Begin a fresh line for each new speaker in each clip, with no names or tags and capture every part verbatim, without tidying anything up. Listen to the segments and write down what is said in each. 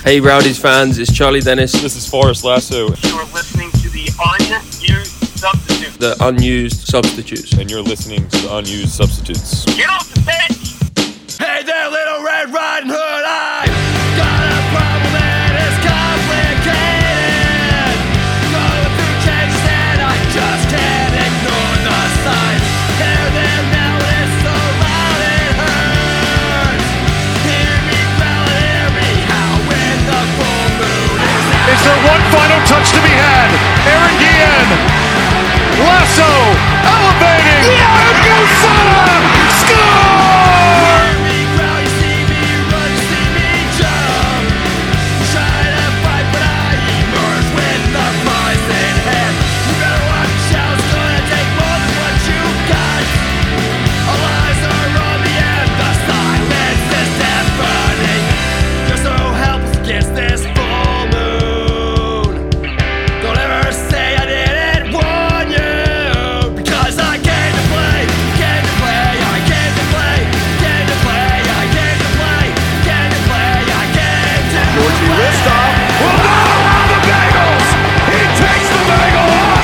Hey, Rowdies fans, it's Charlie Dennis.
This is Forrest Lasso.
You're listening to the Unused Substitutes.
The Unused Substitutes.
And you're listening to Unused Substitutes.
Get off the bench!
Hey there, Little Red Riding Hood, I got a problem that is complicated. Going through changes and I just can't ignore the signs. Hear them now and it's so loud it hurts. Hear me growl and hear me howl when the full moon is out.
Is there one final touch to be had? Aaron Guillen, Lasso, elevating, and Gusala, score!
Hear me growl, you see me run, you see me jump. Try to fight, but I emerge with the prize in hand. You better watch out, it's gonna take more than what you got. All eyes are on me and the silence is deafening. You're so helpless against this full moon. Don't ever say I didn't warn you, because I came to play, came to play, I came to play, came to play, I came to play, came to play, I came to
Georgie
play.
Wistoff will not allow the Bengals. He takes the Bengal off.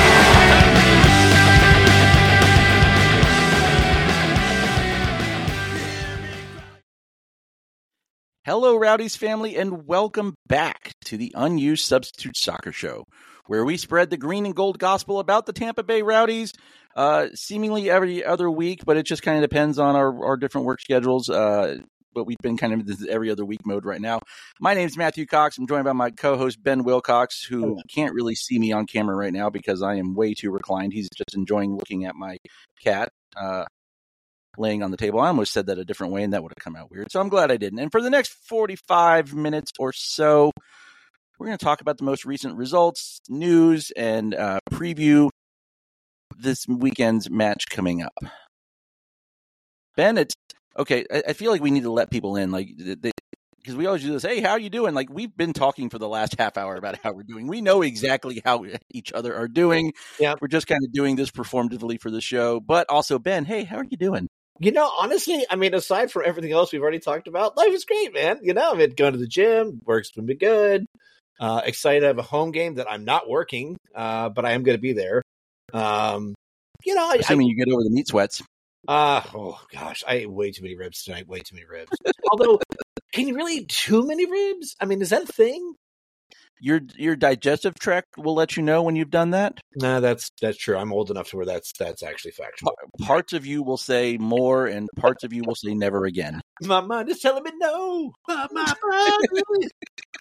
Hello, Rowdies family, and welcome back to the Unused Substitute Soccer Show, where we spread the green and gold gospel about the Tampa Bay Rowdies uh, seemingly every other week, but it just kind of depends on our, our different work schedules. Uh, but we've been kind of in this every other week mode right now. My name's Matthew Cox. I'm joined by my co-host, Ben Wilcox, who can't really see me on camera right now because I am way too reclined. He's just enjoying looking at my cat uh, laying on the table. I almost said that a different way, and that would have come out weird. So I'm glad I didn't. And for the next forty-five minutes or so, we're going to talk about the most recent results, news, and uh, preview this weekend's match coming up. Ben, it's okay. I, I feel like we need to let people in, like, because we always do this. Hey, how are you doing? Like, we've been talking for the last half hour about how we're doing. We know exactly how each other are doing.
Yeah.
We're just kind of doing this performatively for the show. But also, Ben, hey, how are you doing?
You know, honestly, I mean, aside from everything else we've already talked about, life is great, man. You know, I mean, going to the gym, work's been good. Uh, excited to have a home game that I'm not working, uh, but I am going to be there. Um, you know, I,
Assuming
I,
you get over the meat sweats.
Uh, oh, gosh, I ate way too many ribs tonight, way too many ribs. Although, can you really eat too many ribs? I mean, is that a thing?
Your your digestive tract will let you know when you've done that.
Nah, that's that's true. I'm old enough to where that's that's actually factual.
Parts of you will say more, and parts of you will say never again.
My mind is telling me no. My, my mind.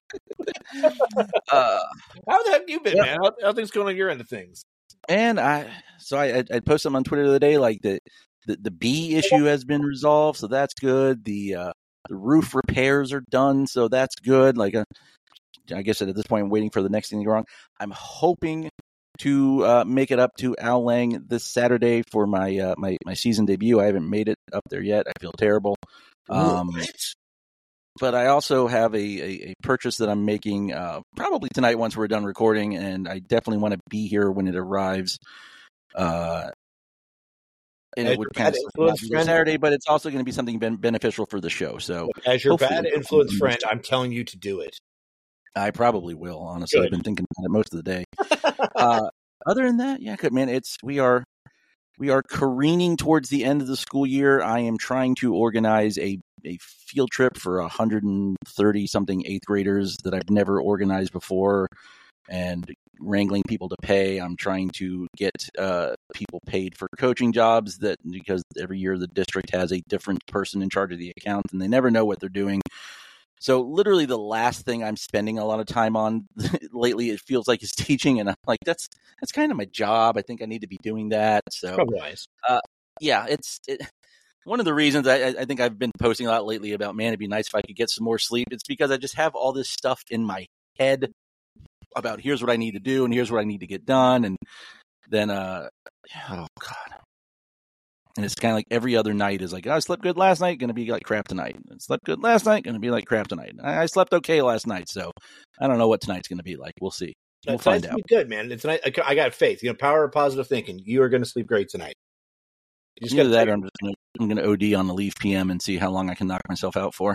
uh,
How the heck have you been,
yeah.
man? How, how things going on your end of things?
And I, so I, I posted something on Twitter the other day, like the, the, the bee issue has been resolved, so that's good. The uh, the roof repairs are done, so that's good. Like, uh, I guess at this point, I'm waiting for the next thing to go wrong. I'm hoping to uh, make it up to Al Lang this Saturday for my uh, my my season debut. I haven't made it up there yet. I feel terrible. Um, but I also have a, a, a purchase that I'm making uh, probably tonight once we're done recording, and I definitely want to be here when it arrives. Uh, and
As
it would
your
kind
bad
of
influence
be
friend-
Saturday, but it's also going to be something ben- beneficial for the show. So
As your
hopefully
bad
we'll-
influence friend, I'm telling you to do it.
I probably will. Honestly,
Good.
I've been thinking about it most of the day. uh, other than that, yeah, good man. It's we are we are careening towards the end of the school year. I am trying to organize a a field trip for one hundred thirty something eighth graders that I've never organized before, and wrangling people to pay. I'm trying to get uh, people paid for coaching jobs that because every year the district has a different person in charge of the account, and they never know what they're doing. So literally the last thing I'm spending a lot of time on lately, it feels like, is teaching. And I'm like, that's, that's kind of my job. I think I need to be doing that. So
Probably wise.
uh, yeah, it's it, one of the reasons I, I think I've been posting a lot lately about, man, it'd be nice if I could get some more sleep. It's because I just have all this stuff in my head about here's what I need to do and here's what I need to get done. And then, uh, oh God. And it's kind of like every other night is like, oh, I slept good last night, going to be like crap tonight. I slept good last night, going to be like crap tonight. I, I slept okay last night, so I don't know what tonight's going to be like. We'll see. We'll
That's
find
nice
out.
to be good, man. It's nice. I got faith. You know, power of positive thinking. You are going to sleep great tonight. You just
Either
gotta
that,
take-
or I'm just gonna, I'm going to O D on the Leave P M and see how long I can knock myself out for.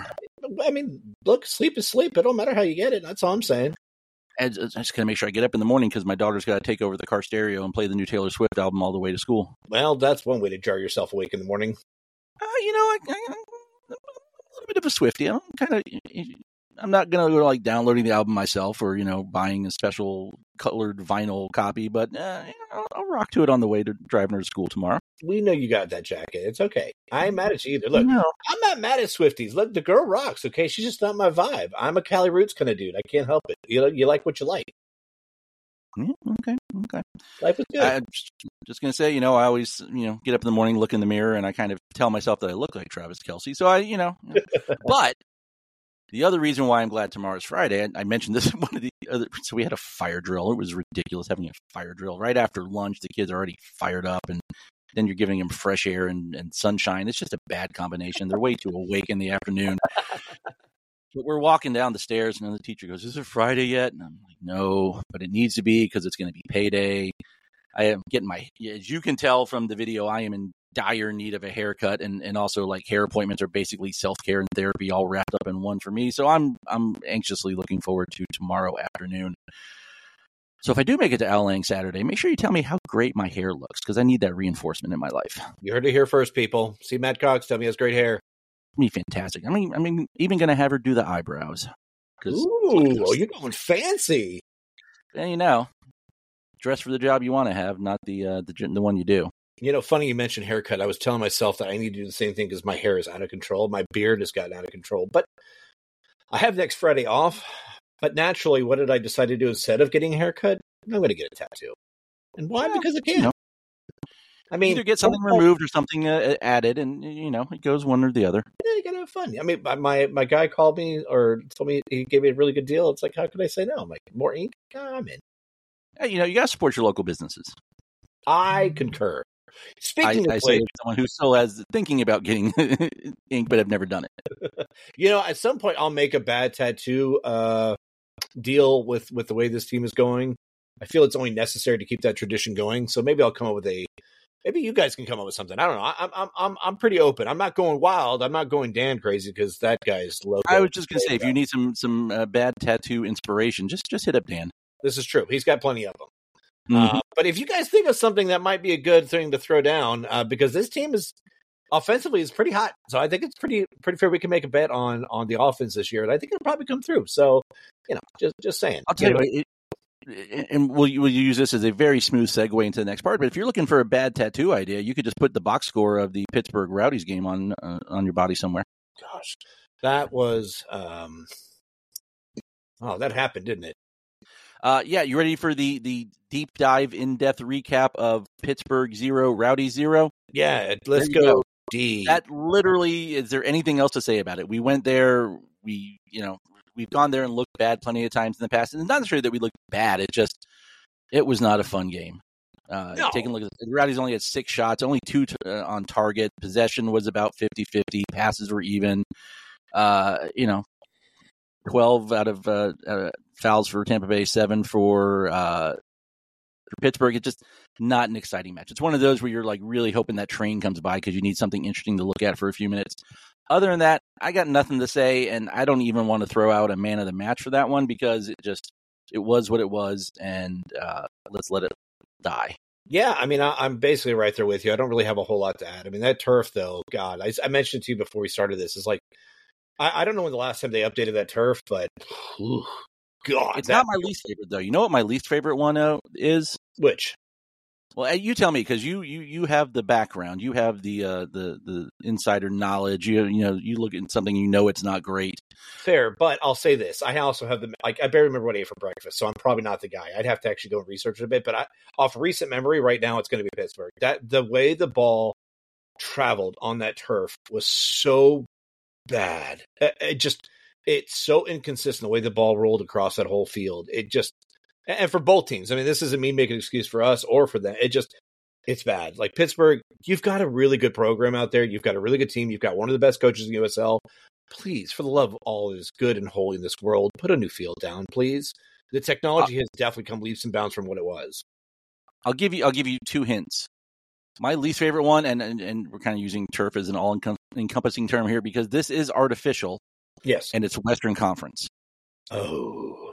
I mean, look, sleep is sleep. It don't matter how you get it. That's all I'm saying.
And I just gotta make sure I get up in the morning because my daughter's got to take over the car stereo and play the new Taylor Swift album all the way to school.
Well, that's one way to jar yourself awake in the morning.
Uh, you know, I, I, I'm a little bit of a Swiftie. I'm kind of. I'm not gonna go like downloading the album myself or you know buying a special colored vinyl copy, but uh, you know, I'll rock to it on the way to driving her to school tomorrow.
We know you got that jacket. It's okay. I ain't mad at you either. Look,
No.
I'm not mad at Swifties. Look, the girl rocks. Okay, she's just not my vibe. I'm a Cali Roots kind of dude. I can't help it. You know, you like what you like.
Yeah, okay, okay.
Life is good.
I'm just, just gonna say, you know, I always, you know, get up in the morning, look in the mirror, and I kind of tell myself that I look like Travis Kelce. So I, you know, but the other reason why I'm glad tomorrow's Friday, I, I mentioned this in one of the other. So we had a fire drill. It was ridiculous having a fire drill right after lunch. The kids are already fired up, and then you're giving them fresh air and, and sunshine. It's just a bad combination. They're way too awake in the afternoon. But we're walking down the stairs, and then the teacher goes, "Is it Friday yet?" And I'm like, "No, but it needs to be because it's going to be payday." I am getting my, as you can tell from the video, I am in dire need of a haircut, and, and also like hair appointments are basically self-care and therapy all wrapped up in one for me. So I'm I'm anxiously looking forward to tomorrow afternoon. So if I do make it to Al Lang Saturday, make sure you tell me how great my hair looks because I need that reinforcement in my life.
You heard it here first, people. See Matt Cox, tell me he has great hair.
Me fantastic. I mean, I mean, even going to have her do the eyebrows.
Ooh, oh, you're going fancy.
And you know, dress for the job you want to have, not the uh, the the one you do.
You know, funny you mentioned haircut. I was telling myself that I need to do the same thing because my hair is out of control. My beard has gotten out of control. But I have next Friday off. But naturally, what did I decide to do instead of getting a haircut? I'm going to get a tattoo. And why?
Well,
because I can.
you know,
I mean,
either get something removed or something uh, added, and you know, it goes one or the other.
Yeah, you gotta have fun. I mean, my my guy called me or told me he gave me a really good deal. It's like, how could I say no? I'm like, more ink? Oh, I'm in.
Hey, you know, you got to support your local businesses.
I concur. Speaking
I,
of
I say
which,
someone who still has thinking about getting ink, but have never done it.
You know, at some point I'll make a bad tattoo uh, deal with with the way this team is going. I feel it's only necessary to keep that tradition going. So maybe I'll come up with a. Maybe you guys can come up with something. I don't know. I'm I'm I'm I'm pretty open. I'm not going wild. I'm not going Dan crazy because that guy's low.
I was just gonna say, if you need some some uh, bad tattoo inspiration, just just hit up Dan.
This is true. He's got plenty of them.
Mm-hmm.
Uh, but if you guys think of something that might be a good thing to throw down, uh, because this team is offensively is pretty hot, so I think it's pretty pretty fair. We can make a bet on on the offense this year, and I think it'll probably come through. So, you know, just just saying.
I'll tell you what. It, and we'll, we'll use this as a very smooth segue into the next part. But if you're looking for a bad tattoo idea, you could just put the box score of the Pittsburgh Rowdies game on uh, on your body somewhere.
Gosh, that was um, oh, that happened, didn't it?
Uh, yeah, you ready for the the deep dive, in depth recap of Pittsburgh zero, Rowdy zero?
Yeah, let's go.
go.
D.
That literally, is there anything else to say about it? We went there. We, you know. We've gone there and looked bad plenty of times in the past. And it's not necessarily that we looked bad. It just, it was not a fun game. Uh,
no.
Taking a look at the Rowdies only had six shots, only two t- uh, on target. Possession was about fifty-fifty. Passes were even. Uh, you know, twelve out of uh, uh, fouls for Tampa Bay, seven for, uh, for Pittsburgh. It's just not an exciting match. It's one of those where you're like really hoping that train comes by because you need something interesting to look at for a few minutes. Other than that, I got nothing to say, and I don't even want to throw out a man of the match for that one because it just it was what it was, and uh, let's let it die.
Yeah, I mean, I, I'm basically right there with you. I don't really have a whole lot to add. I mean, that turf, though, God, I, I mentioned to you before we started this, is like, I, I don't know when the last time they updated that turf, but whew, God.
It's
that,
not my least favorite, though. You know what my least favorite one uh, is?
Which?
Well, you tell me because you, you you have the background, you have the uh, the the insider knowledge. You you know you look at something, you know it's not great.
Fair, but I'll say this: I also have the like I barely remember what I ate for breakfast, so I'm probably not the guy. I'd have to actually go and research it a bit. But I, off recent memory, right now it's going to be Pittsburgh. That the way the ball traveled on that turf was so bad. It, it just it's so inconsistent the way the ball rolled across that whole field. It just. And for both teams, I mean, this isn't me making an excuse for us or for them. It just, it's bad. Like Pittsburgh, you've got a really good program out there. You've got a really good team. You've got one of the best coaches in U S L. Please, for the love of all that is good and holy in this world, put a new field down, please. The technology has definitely come leaps and bounds from what it was.
I'll give you, I'll give you two hints. My least favorite one, and and, and we're kind of using turf as an all-encompassing term here because this is artificial.
Yes.
and it's Western Conference.
Oh.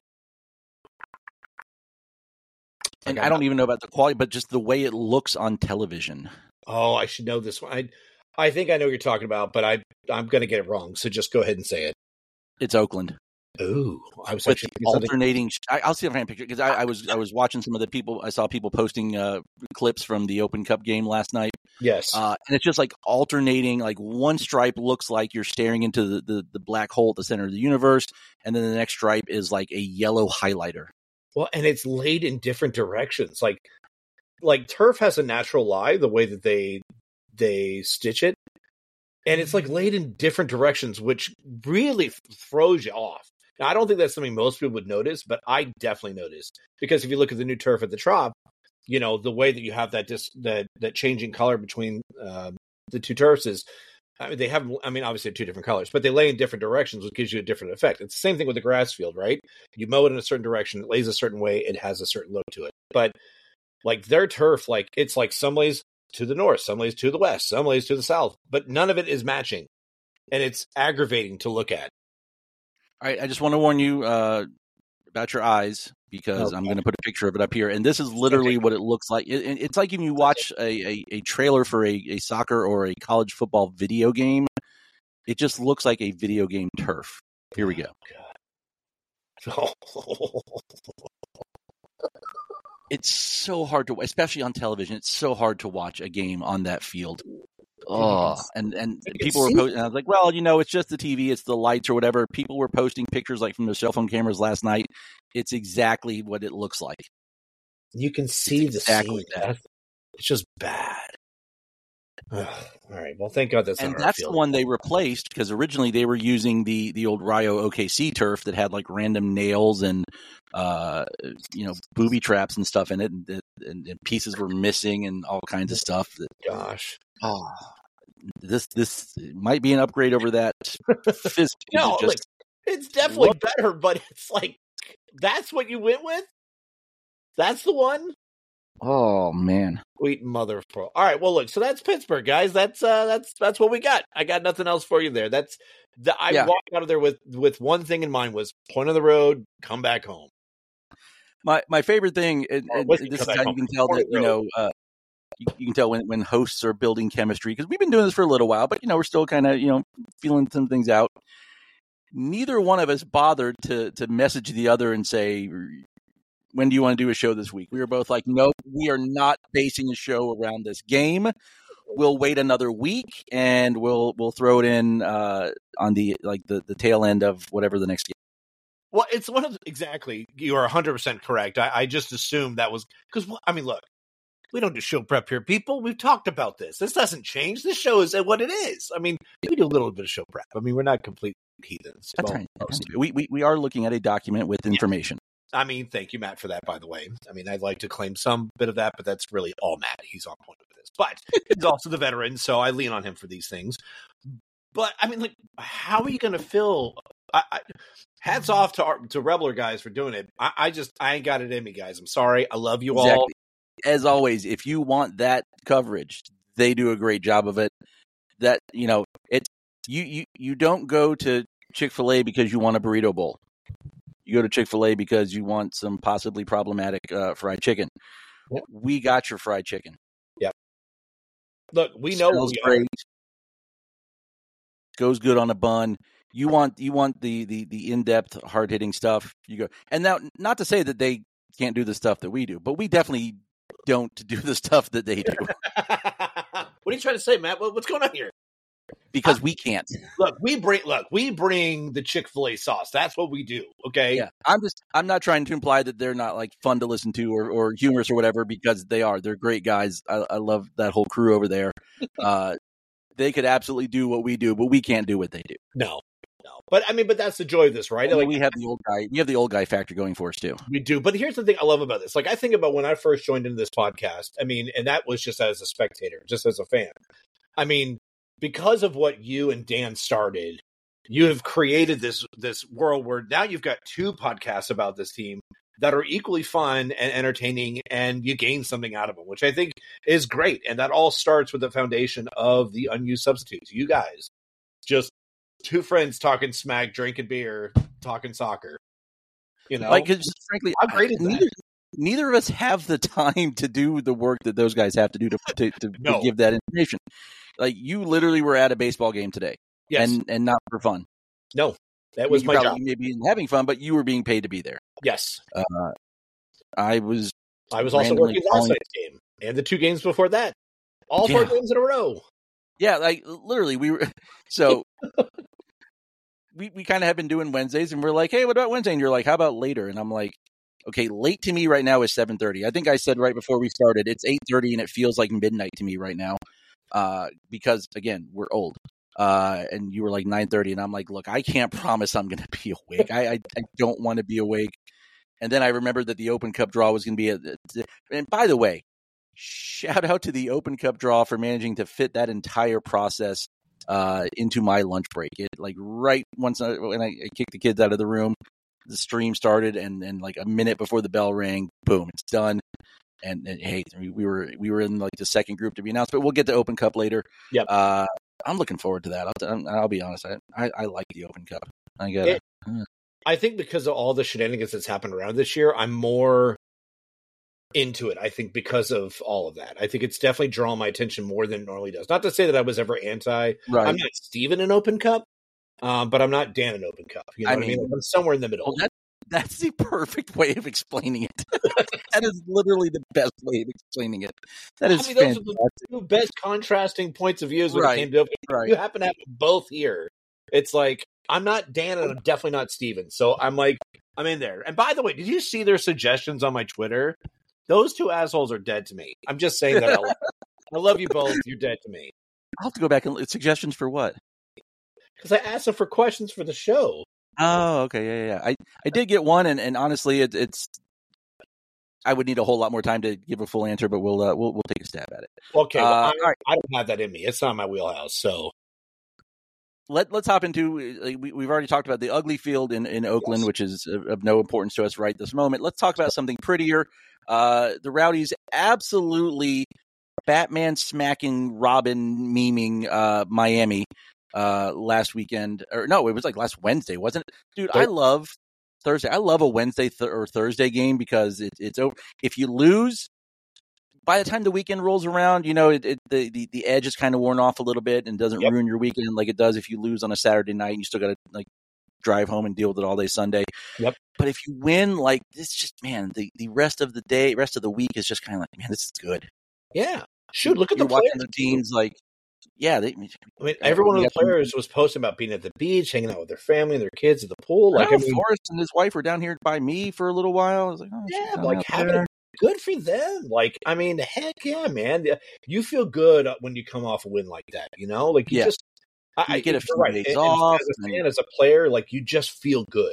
And
Like,
I don't even know about the quality, but just the way it looks on television.
Oh, I should know this one. I, I think I know what you're talking about, but I, I'm going to get it wrong. So just go ahead and say it.
It's Oakland.
Ooh, I was
With
actually thinking something-
alternating. I, I'll see if I can picture because I, I was I was watching some of the people. I saw people posting uh, clips from the Open Cup game last night.
Yes.
Uh, and it's just like alternating. Like one stripe looks like you're staring into the, the, the black hole at the center of the universe, and then the next stripe is like a yellow highlighter.
Well, and it's laid in different directions. Like, like turf has a natural lie, the way that they they stitch it, and it's like laid in different directions, which really f- throws you off. Now, I don't think that's something most people would notice, but I definitely noticed because if you look at the new turf at the Trop, you know the way that you have that dis- that that changing color between uh, the two turfs is. I mean, they have, I mean, obviously two different colors, but they lay in different directions, which gives you a different effect. It's the same thing with the grass field, right? You mow it in a certain direction, it lays a certain way, it has a certain look to it. But like their turf, like it's like some lays to the north, some lays to the west, some lays to the south, but none of it is matching. And it's aggravating to look at.
All right, I just want to warn you uh, about your eyes because
Okay.
I'm going to put a picture of it up here. And this is literally
Okay.
what it looks like. It, it's like if you watch a, a, a trailer for a, a soccer or a college football video game, it just looks like a video game turf. Here we go.
Oh,
It's so hard to, especially on television, it's so hard to watch a game on that field. Oh, and and
can
people were
see-
posting. I was like, well, you know, it's just the T V, it's the lights or whatever. People were posting pictures like from their cell phone cameras last night. It's exactly what it looks like.
you can see the
exactly
seam.
that.
That's- It's just bad. Ugh. All right. Well, thank God that's
And
not our
that's
field.
the one they replaced because originally they were using the the old Rio O K C turf that had like random nails and uh you know booby traps and stuff in it, and, and, and pieces were missing and all kinds of stuff. That,
Gosh.
oh, this this might be an upgrade over that. Fizz,
No,
just,
like, it's definitely
look-
better, but it's like that's what you went with. That's the one.
oh man,
Sweet mother of pearl. All right. Well, look. So that's Pittsburgh, guys. That's uh, that's that's what we got. I got nothing else for you there. That's the I
Yeah.
walked out of there with with one thing in mind: was point of the road, come back home.
my my favorite thing. And,
Or
and
whiskey
this is
come
how
back
you
home.
can tell that you know. Uh, you, you can tell when, when hosts are building chemistry because we've been doing this for a little while, but you know we're still kind of you know feeling some things out. Neither one of us bothered to to message the other and say, when do you want to do a show this week? We were both like, nope, we are not basing a show around this game. We'll wait another week and we'll we'll throw it in uh, on the like the, the tail end of whatever the next game.
Well, it's one of the, exactly. You are one hundred percent correct. I, I just assumed that was because I mean, look, we don't do show prep here, people. We've talked about this. This doesn't change. This show is what it is. I mean, we do a little bit of show prep. I mean, we're not complete heathens.
That's
Well,
right.
most.
We, we we are looking at a document with information.
I mean, thank you, Matt, for that, by the way. I mean, I'd like to claim some bit of that, but that's really all Matt. He's on point with this. But he's also the veteran, so I lean on him for these things. But, I mean, like, how are you going to fill... I, I, hats off to our, to Rebler guys for doing it. I, I just, I ain't got it in me, guys. I'm sorry. I love you all.
Exactly. As always, if you want that coverage, they do a great job of it. That you know, it's you you you don't go to Chick-fil-A because you want a burrito bowl. You go to Chick-fil-A because you want some possibly problematic uh, fried chicken.
Yep.
We got your fried chicken.
Look, we know
Smells
we
great.
are.
Goes good on a bun. You want you want the the the in-depth, hard-hitting stuff. You go, and now not to say that they can't do the stuff that we do, but we definitely don't do the stuff that they do
What are you trying to say, Matt? What, what's going on here?
because we can't.
Look, we bring look, we bring the Chick-fil-A sauce. That's what we do. Okay.
Yeah, I'm just I'm not trying to imply that they're not like fun to listen to or, or humorous or whatever because they are. They're great guys. I, I love that whole crew over there. Uh, they could absolutely do what we do, but we can't do what they do.
No, no. But I mean, but that's the joy of this, right?
And
Like
we have the old guy. We have the old guy factor going for us too.
we do. But here's the thing I love about this. Like I think about when I first joined into this podcast. I mean, and that was just as a spectator, just as a fan. I mean, because of what you and Dan started, you have created this this world where now you've got two podcasts about this team that are equally fun and entertaining, and you gain something out of them, which I think is great. And that all starts with the foundation of the unused substitutes. You guys just two friends talking smack, drinking beer, talking soccer. You know,
Like, 'cause frankly,
how great is
neither,
that?
neither of us have the time to do the work that those guys have to do to to, to,
No.
to give that information. Like, you literally were at a baseball game today,
Yes.
and and not for fun.
No, that was
you
my
probably
job.
maybe having fun, but you were being paid to be there.
Yes.
Uh, I was.
I was also
randomly
working last
calling-
night's game and the two games before that. All four
Yeah.
games in a row.
Yeah, like literally, we were so. we we kind of have been doing Wednesdays, and we're like, hey, what about Wednesday? And you're like, how about later? And I'm like, okay, late to me right now is seven thirty. I think I said right before we started, it's eight thirty, and it feels like midnight to me right now, uh, because again, we're old. Uh, and you were like nine thirty, and I'm like, look, I can't promise I'm going to be awake. I, I I don't want to be awake. And then I remembered that the Open Cup draw was going to be a. And by the way, shout out to the Open Cup draw for managing to fit that entire process uh, into my lunch break. It like right once I, when I, I kicked the kids out of the room, the stream started, and, and like a minute before the bell rang, boom, it's done. And, and hey, we were we were in like the second group to be announced, but we'll get to Open Cup later.
Yep.
Uh, I'm looking forward to that. I'll, I'll be honest. I, I, I like the Open Cup. I got
It-
it.
I think because of all the shenanigans that's happened around this year, I'm more into it. I think because of all of that. I think it's definitely drawn my attention more than it normally does. Not to say that I was ever anti.
Right.
I'm not Steven in Open Cup, um, but I'm not Dan in Open Cup. You know
I
what I mean?
mean-
Like, I'm somewhere in the middle.
Well, that, that's the perfect way of explaining it. That is literally the best way of explaining it. That is
I mean, those
fantastic.
are the two best contrasting points of views when
Right,
it came to Open Cup.
right.
You happen to have both here. It's like, I'm not Dan and I'm definitely not Steven. So I'm like, I'm in there. And by the way, did you see their suggestions on my Twitter? Those two assholes are dead to me. I'm just saying that out loud. I love you both. You're dead to me.
I'll have to go back and suggestions for what?
Because I asked them for questions for the show.
Oh, okay, yeah, yeah. yeah. I, I did get one, and, and honestly, it, it's I would need a whole lot more time to give a full answer, but we'll uh, we'll we'll take a stab at it.
Okay, well,
Uh,
I,
all right.
I don't have that in me. It's not my wheelhouse. So
Let let's hop into uh, we we've already talked about the ugly field in, in Oakland,
Yes.
which is of, of no importance to us right this moment. Let's talk about something prettier. Uh, the Rowdies absolutely Batman smacking Robin memeing uh, Miami uh, last weekend, or no, it was like last Wednesday, wasn't it? Dude, I love Thursday. I love a Wednesday th- or Thursday game because it, it's over. If you lose, by the time the weekend rolls around, you know, it, it, the, the the edge is kind of worn off a little bit and doesn't
Yep.
ruin your weekend like it does if you lose on a Saturday night and you still got to like drive home and deal with it all day Sunday.
Yep.
But if you win, like it's just man, the, the rest of the day, rest of the week is just kind of like, man, this is good.
yeah, shoot, look at
You're
the
watching
players.
the teams like, yeah, they.
I mean,
Yeah,
every one of
we
the
got some-
players was posting about being at the beach, hanging out with their family and their kids at the pool. Like,
Like,
I mean,
Forrest and his wife were down here by me for a little while. I was like, oh, she's
yeah,
down
like
out
having
there.
a good for them. Like, I mean, heck yeah, man. You feel good when you come off a win like that, you know? Like, you
Yeah.
just I,
You
I-
get a
you're
few
right.
days
And- and
off
as a
and-
fan, as a player, like you just feel good.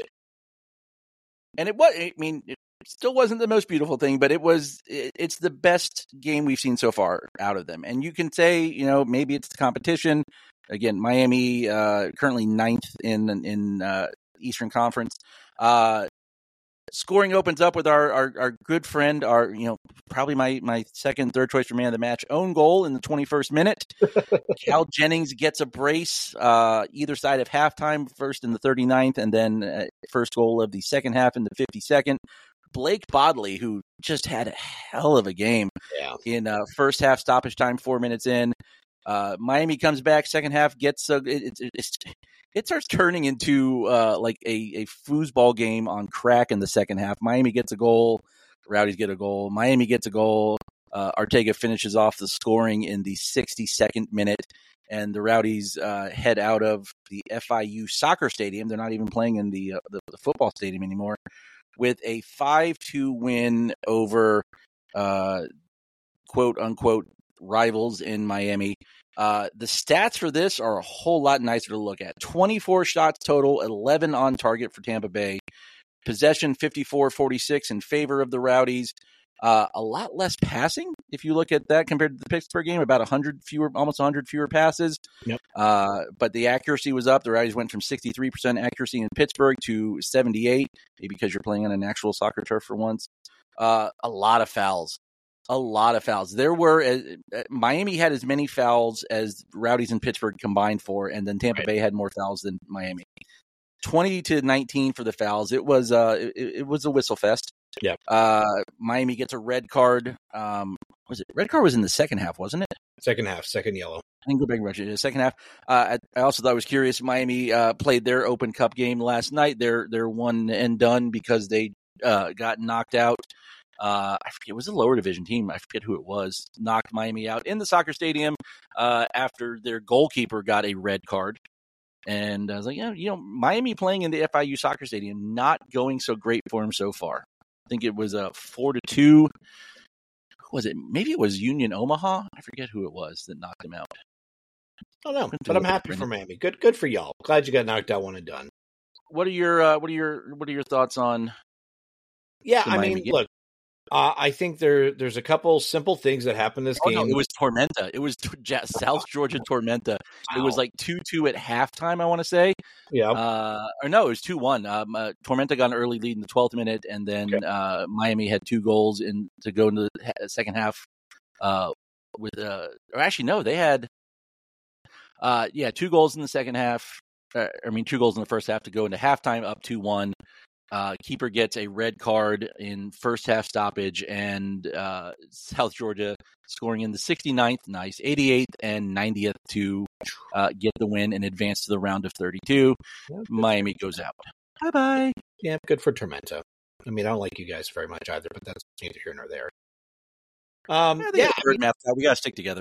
And it was, I mean, it still wasn't the most beautiful thing, but it was, it, it's the best game we've seen so far out of them. And you can say, you know, maybe it's the competition. Again, Miami, uh, currently ninth in, in, uh, Eastern Conference. Uh, scoring opens up with our, our, our good friend, our, you know, probably my, my second, third choice for man of the match, own goal in the twenty-first minute. Cal Jennings gets a brace, uh, either side of halftime, first in the thirty-ninth, and then uh, first goal of the second half in the fifty-second. Blake Bodley, who just had a hell of a game
Yeah.
in uh, first half stoppage time, four minutes in. Uh, Miami comes back, second half gets a, it, it, it's, it starts turning into uh, like a, a foosball game on crack in the second half. Miami gets a goal, Rowdies get a goal, Miami gets a goal. Uh, Arteaga finishes off the scoring in the sixty-second minute, and the Rowdies uh, head out of the F I U soccer stadium. They're not even playing in the uh, the, the football stadium anymore, with a five two win over uh, quote unquote rivals in Miami. Uh, the stats for this are a whole lot nicer to look at. twenty-four shots total, eleven on target for Tampa Bay. Possession fifty-four forty-six in favor of the Rowdies. Uh, a lot less passing if you look at that compared to the Pittsburgh game, about one hundred fewer, almost one hundred fewer passes.
Yep.
Uh, but the accuracy was up. The Rowdies went from sixty-three percent accuracy in Pittsburgh to seventy-eight, maybe because you're playing on an actual soccer turf for once. Uh, a lot of fouls. A lot of fouls. There were uh, Miami had as many fouls as Rowdies and Pittsburgh combined for, and then Tampa right. Bay had more fouls than Miami. Twenty to nineteen for the fouls. It was uh, it, it was a whistle fest.
Yeah.
Uh, Miami gets a red card. Um, was it red card? Was in the second half, wasn't it?
Second half, second yellow.
I think go back and watch it. The second half. Uh, I, I also thought it was curious. Miami uh, played their Open Cup game last night. They're they're one and done because they uh, got knocked out. Uh, I forget, it was a lower division team. I forget who it was. Knocked Miami out in the soccer stadium uh, after their goalkeeper got a red card. And I was like, yeah, you know, Miami playing in the F I U soccer stadium, not going so great for him so far. I think it was a four to two. Who was it? Maybe it was Union Omaha. I forget who it was that knocked him out.
I don't know, but I'm happy for Miami. Good, good for y'all. Glad you got knocked out one and done.
What are your uh, what are your what are your thoughts on?
Yeah, I mean, game? look. Uh, I think there there's a couple simple things that happened this
oh,
game.
No, it was Tormenta. It was South Georgia Tormenta. Wow. It was like two two at halftime, I want to say.
Yeah.
Uh, or no, it was two one. Um, uh, Tormenta got an early lead in the twelfth minute, and then okay. uh, Miami had two goals in to go into the ha- second half. Uh, with uh, or actually no, they had uh, yeah two goals in the second half. Uh, I mean, two goals in the first half to go into halftime, up two one. Uh, keeper gets a red card in first half stoppage, and uh, South Georgia scoring in the sixty-ninth, nice, eighty-eighth and ninetieth to uh, get the win and advance to the round of thirty-two. Yeah, Miami goes out. Bye-bye.
Yeah, good for Tormenta. I mean, I don't like you guys very much either, but that's neither here nor there. Um, yeah,
yeah I mean, we got to stick together.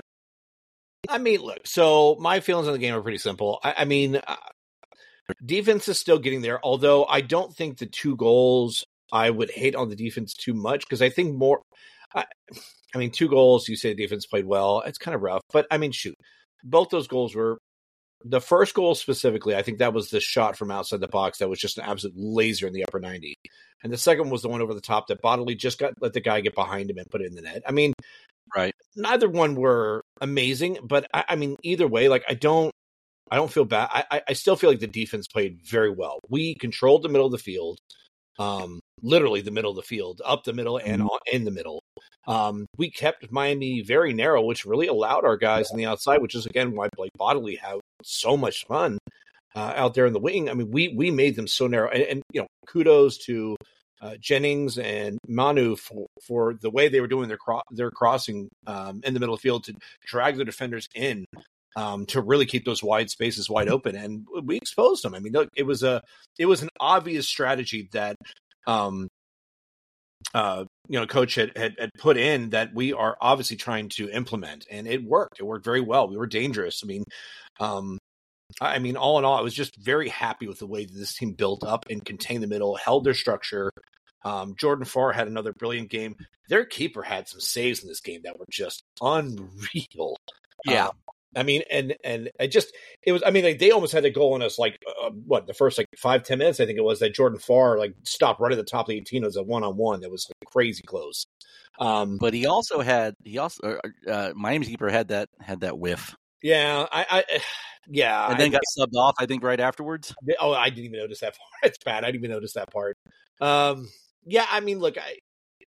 I mean, look, so my feelings on the game are pretty simple. I, I mean... Uh, defense is still getting there, although I don't think the two goals I would hate on the defense too much because I think more. I, I mean, two goals. You say the defense played well. It's kind of rough, but I mean, shoot, both those goals were the first goal specifically. I think that was the shot from outside the box that was just an absolute laser in the upper ninety, and the second was the one over the top that Bodley just got let the guy get behind him and put it in the net. I mean,
right?
Neither one were amazing, but I, I mean, either way, like I don't. I don't feel bad. I, I still feel like the defense played very well. We controlled the middle of the field, um, literally the middle of the field, up the middle and on, in the middle. Um, we kept Miami very narrow, which really allowed our guys on the outside, which is, again, why Blake Bodley had so much fun uh, out there in the wing. I mean, we we made them so narrow. And, and you know, kudos to uh, Jennings and Manu for, for the way they were doing their, cro- their crossing um, in the middle of the field to drag the defenders in. Um, to really keep those wide spaces wide open, and we exposed them. I mean, look, it was a it was an obvious strategy that um, uh, you know, coach had, had had put in that we are obviously trying to implement, and it worked. It worked very well. We were dangerous. I mean, um, I mean, all in all, I was just very happy with the way that this team built up and contained the middle, held their structure. Um, Jordan Farr had another brilliant game. Their keeper had some saves in this game that were just unreal.
Yeah.
Um, I mean, and and I just it was. I mean, like, they almost had a goal on us. Like uh, what the first like five ten minutes, I think it was that Jordan Farr like stopped right at the top of the eighteen. It was a one on one that was like crazy close. Um,
but he also had he also uh, Miami's keeper had that had that whiff.
Yeah, I, I yeah,
and then
I,
got subbed off. I think right afterwards.
Oh, I didn't even notice that part. It's bad. I didn't even notice that part. Um, yeah, I mean, look, I.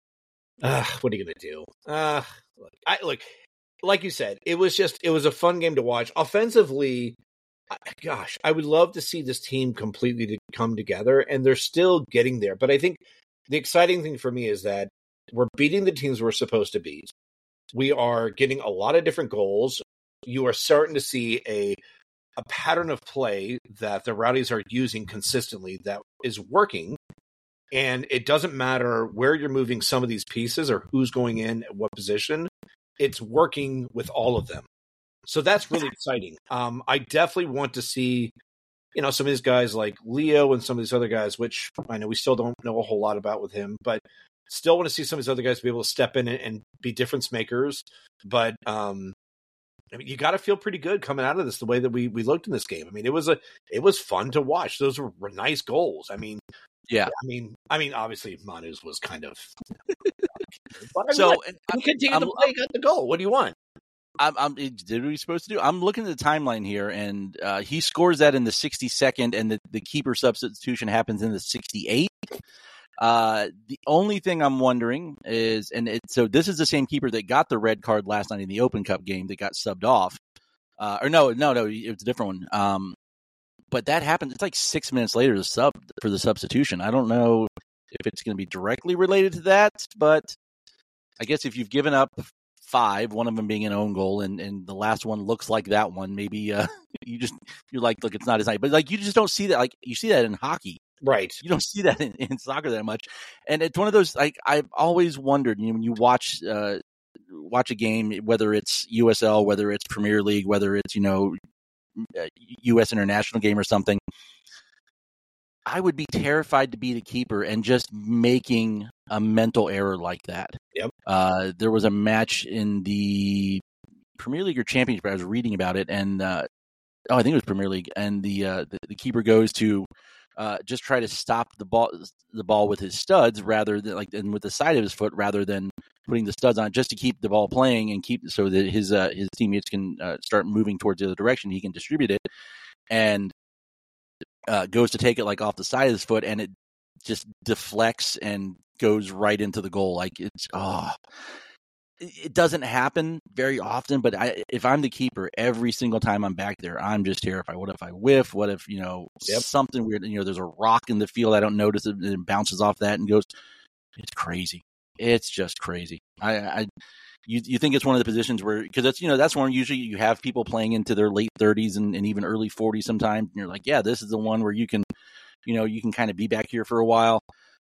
Uh, what are you gonna do? Uh, look, I look. Like you said, it was just, it was a fun game to watch. Offensively, gosh, I would love to see this team completely to come together, and they're still getting there. But I think the exciting thing for me is that we're beating the teams we're supposed to beat. We are getting a lot of different goals. You are starting to see a a pattern of play that the Rowdies are using consistently that is working. And it doesn't matter where you're moving some of these pieces or who's going in at what position. It's working with all of them. So that's really exciting. Um, I definitely want to see, you know, some of these guys like Leo and some of these other guys, which I know we still don't know a whole lot about with him, but still want to see some of these other guys be able to step in and, and be difference makers. But um, I mean, you got to feel pretty good coming out of this, the way that we, we looked in this game. I mean, it was a, it was fun to watch. Those were, were nice goals. I mean,
yeah,
I mean, I mean, obviously Manu's was kind of, but I mean,
so
look, we continue to play, got the goal. What do you want?
I'm, I'm did what he's supposed to do. I'm looking at the timeline here, and uh, he scores that in the sixty-second, and the, the keeper substitution happens in the sixty-eighth. Uh, the only thing I'm wondering is, and it, so this is the same keeper that got the red card last night in the Open Cup game that got subbed off. Uh, or no, no, no, it was a different one. Um, but that happened. It's like six minutes later to sub for the substitution. I don't know if it's going to be directly related to that, but I guess if you've given up five, one of them being an own goal, and, and the last one looks like that one, maybe uh, you just you're like, look, it's not as nice. But like you just don't see that. Like you see that in hockey,
right?
You don't see that in, in soccer that much. And it's one of those. Like I've always wondered, you know, when you watch uh, watch a game, whether it's U S L, whether it's Premier League, whether it's you know U S international game or something, I would be terrified to be the keeper and just making a mental error like that.
Yep.
Uh, there was a match in the Premier League or Championship. I was reading about it, and uh, oh, I think it was Premier League. And the uh, the, the keeper goes to uh, just try to stop the ball the ball with his studs rather than like and with the side of his foot rather than putting the studs on it, just to keep the ball playing and keep so that his uh, his teammates can uh, start moving towards the other direction. He can distribute it, and uh, goes to take it like off the side of his foot, and it just deflects and goes right into the goal. Like it's oh, it doesn't happen very often, but I, if I'm the keeper, every single time I'm back there, I'm just terrified. What if I whiff? What if, you know,
yep.
something weird, you know, there's a rock in the field. I don't notice it and it bounces off that and goes, it's crazy. It's just crazy. I, I you, you think it's one of the positions where, cause that's, you know, that's one usually you have people playing into their late thirties and, and even early forties sometimes. And you're like, yeah, this is the one where you can, you know, you can kind of be back here for a while.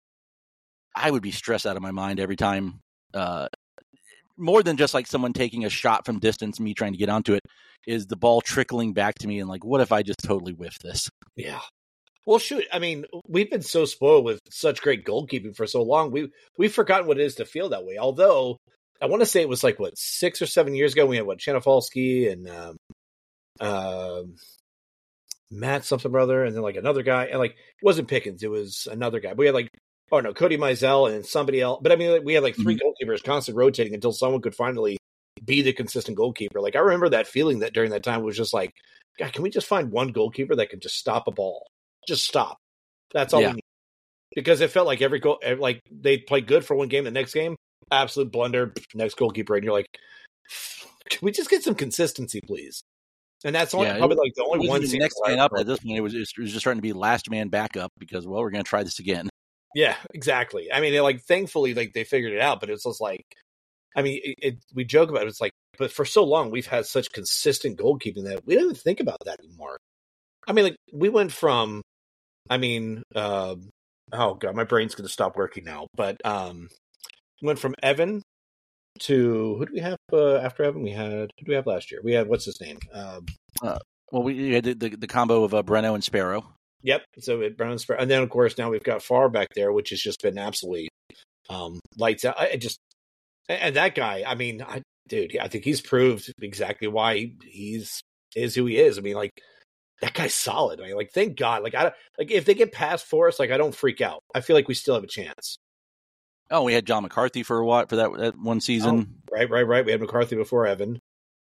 I would be stressed out of my mind every time, uh, more than just like someone taking a shot from distance, me trying to get onto it, is the ball trickling back to me. And like, what if I just totally whiff this?
Yeah. Well, shoot. I mean, we've been so spoiled with such great goalkeeping for so long. We, we've forgotten what it is to feel that way. Although I want to say it was like, what, six or seven years ago, we had what, Chanafalski and, um, uh, Matt something brother, and then like another guy, and like, it wasn't Pickens. It was another guy. We had like, oh no, Cody Mizell and somebody else. But I mean, we had like three mm-hmm. goalkeepers constantly rotating until someone could finally be the consistent goalkeeper. Like I remember that feeling that during that time was just like, God, can we just find one goalkeeper that can just stop a ball? Just stop. That's all yeah. we need. Because it felt like every goal, like they played good for one game, the next game, absolute blunder, next goalkeeper. And you're like, can we just get some consistency, please? And that's only, yeah, probably
was,
like the only one.
The next man up at this point, it was, it was just starting to be last man backup because, well, we're going to try this again.
Yeah, exactly. I mean, like, thankfully, like they figured it out, but it's just like, I mean, it, it, we joke about it. It's like, but for so long, we've had such consistent goalkeeping that we don't even think about that anymore. I mean, like, we went from, I mean, uh, oh God, my brain's going to stop working now, but um, we went from Evan to, who do we have uh, after Evan? We had, who do we have last year? We had, what's his name? Um,
uh, well, we had the, the, the combo of uh, Breno and Sparrow. Yep.
So it Brown Sparrow, and then of course now we've got Farr back there, which has just been absolutely um, lights out. I, I just and that guy. I mean, I, dude, I think he's proved exactly why he, he's is who he is. I mean, like that guy's solid. I mean, like thank God. Like I like if they get past Forrest, like I don't freak out. I feel like we still have a chance.
Oh, we had John McCarthy for a while for that, that one season.
Oh, right, right, right. We had McCarthy before Evan.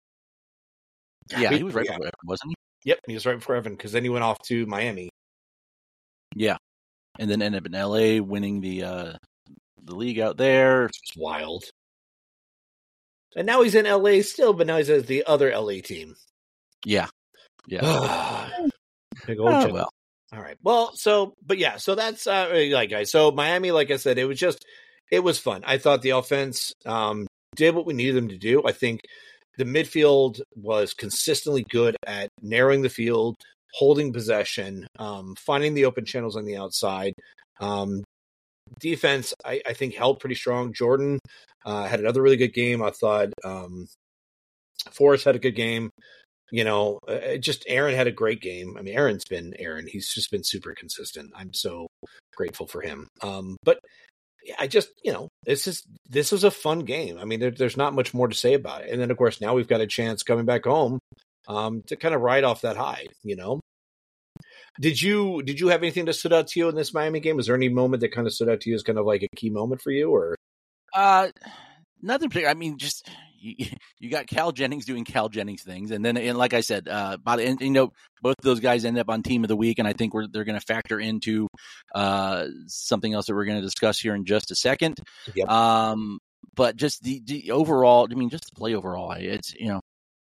Yeah,
we,
he was right
yeah.
before Evan, wasn't he?
Yep, he was right before Evan because then he went off to Miami.
Yeah, and then ended up in L A winning the uh, the league out there.
It's wild. And now he's in L A still, but now he's at the other L A team.
Yeah, yeah.
Big old oh, well. All right. Well, so, but yeah, so that's uh, like guys. So Miami, like I said, it was just, it was fun. I thought the offense um, did what we needed them to do. I think the midfield was consistently good at narrowing the field, holding possession, um, finding the open channels on the outside. Um, defense, I, I think, held pretty strong. Jordan uh, had another really good game. I thought um, Forrest had a good game. You know, uh, just Aaron had a great game. I mean, Aaron's been Aaron. He's just been super consistent. I'm so grateful for him. Um, but I just, you know, this is this was a fun game. I mean, there, there's not much more to say about it. And then, of course, now we've got a chance coming back home um, to kind of ride off that high. You know, did you did you have anything that stood out to you in this Miami game? Was there any moment that kind of stood out to you as kind of like a key moment for you, or?
Uh, nothing particular. I mean, just you, you got Cal Jennings doing Cal Jennings things, and then and like I said, uh, by the end, you know, both of those guys end up on Team of the Week, and I think we're they're going to factor into uh, something else that we're going to discuss here in just a second.
Yep.
Um, but just the, the overall, I mean, just the play overall, it's you know,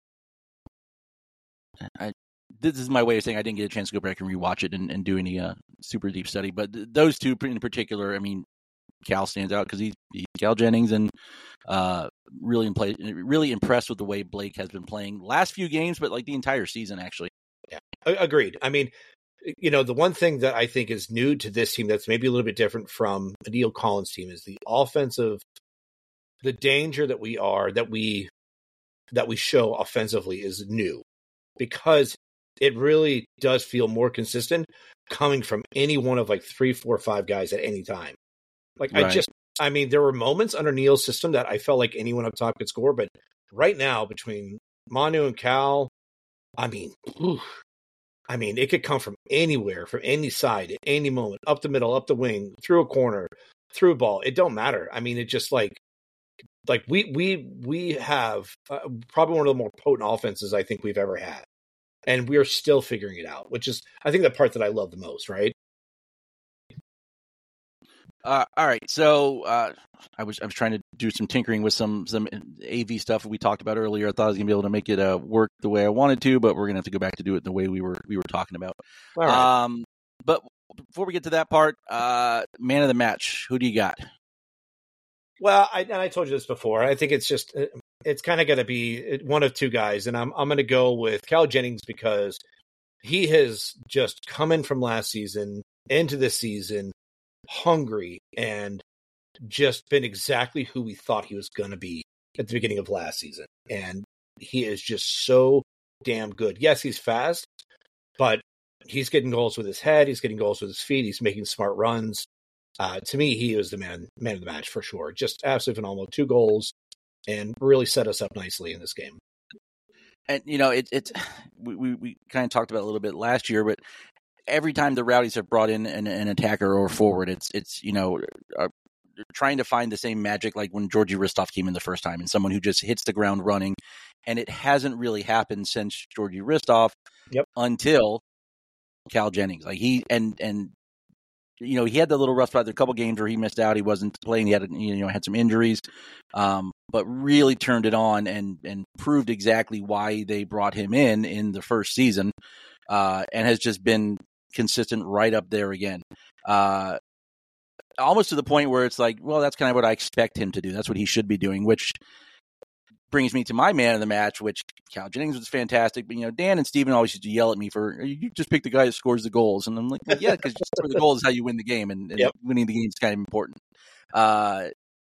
I. This is my way of saying I didn't get a chance to go back and rewatch it and, and do any uh, super deep study. But th- those two in particular, I mean, Cal stands out because he's, he's Cal Jennings and uh, really in play, really impressed with the way Blake has been playing last few games, but like the entire season, actually.
Yeah, agreed. I mean, you know, the one thing that I think is new to this team that's maybe a little bit different from the Neil Collins team is the offensive, the danger that we are, that we, that we show offensively is new because it really does feel more consistent coming from any one of like three, four, five guys at any time. Like right. I just, I mean, there were moments under Neil's system that I felt like anyone up top could score, but right now between Manu and Cal, I mean, oof, I mean, it could come from anywhere, from any side, at any moment, up the middle, up the wing, through a corner, through a ball. It don't matter. I mean, it just like, like we we we have uh, probably one of the more potent offenses I think we've ever had. And we're still figuring it out, which is, I think, the part that I love the most, right?
Uh, all right. So uh, I was I was trying to do some tinkering with some some A V stuff we talked about earlier. I thought I was gonna be able to make it uh, work the way I wanted to, but we're gonna have to go back to do it the way we were we were talking about.
All right.
Um, but before we get to that part, uh, man of the match, who do you got?
Well, I, and I told you this before. I think it's just it's kind of going to be one of two guys, and I'm I'm going to go with Cal Jennings because he has just come in from last season into this season hungry and just been exactly who we thought he was going to be at the beginning of last season, and he is just so damn good. Yes, he's fast, but he's getting goals with his head. He's getting goals with his feet. He's making smart runs. Uh, to me, he was the man man of the match for sure. Just absolutely phenomenal. Two goals and really set us up nicely in this game.
And, you know, it, it's we, we, we kind of talked about it a little bit last year, but every time the Rowdies have brought in an, an attacker or forward, it's, it's you know, uh, trying to find the same magic like when Georgi Hristov came in the first time and someone who just hits the ground running. And it hasn't really happened since Georgi Hristov
yep.
until Cal Jennings. Like he and and you know, he had the little rough spot. There were a couple games where he missed out. He wasn't playing. He had, you know, had some injuries, um, but really turned it on and and proved exactly why they brought him in in the first season, uh, and has just been consistent right up there again. Uh, almost to the point where it's like, well, that's kind of what I expect him to do. That's what he should be doing, which brings me to my man of the match, which Cal Jennings was fantastic. But, you know, Dan and Steven always used to yell at me for, you just pick the guy that scores the goals. And I'm like, well, yeah, because scoring the goal is how you win the game. And, and
yep.
winning the game is kind of important. Uh,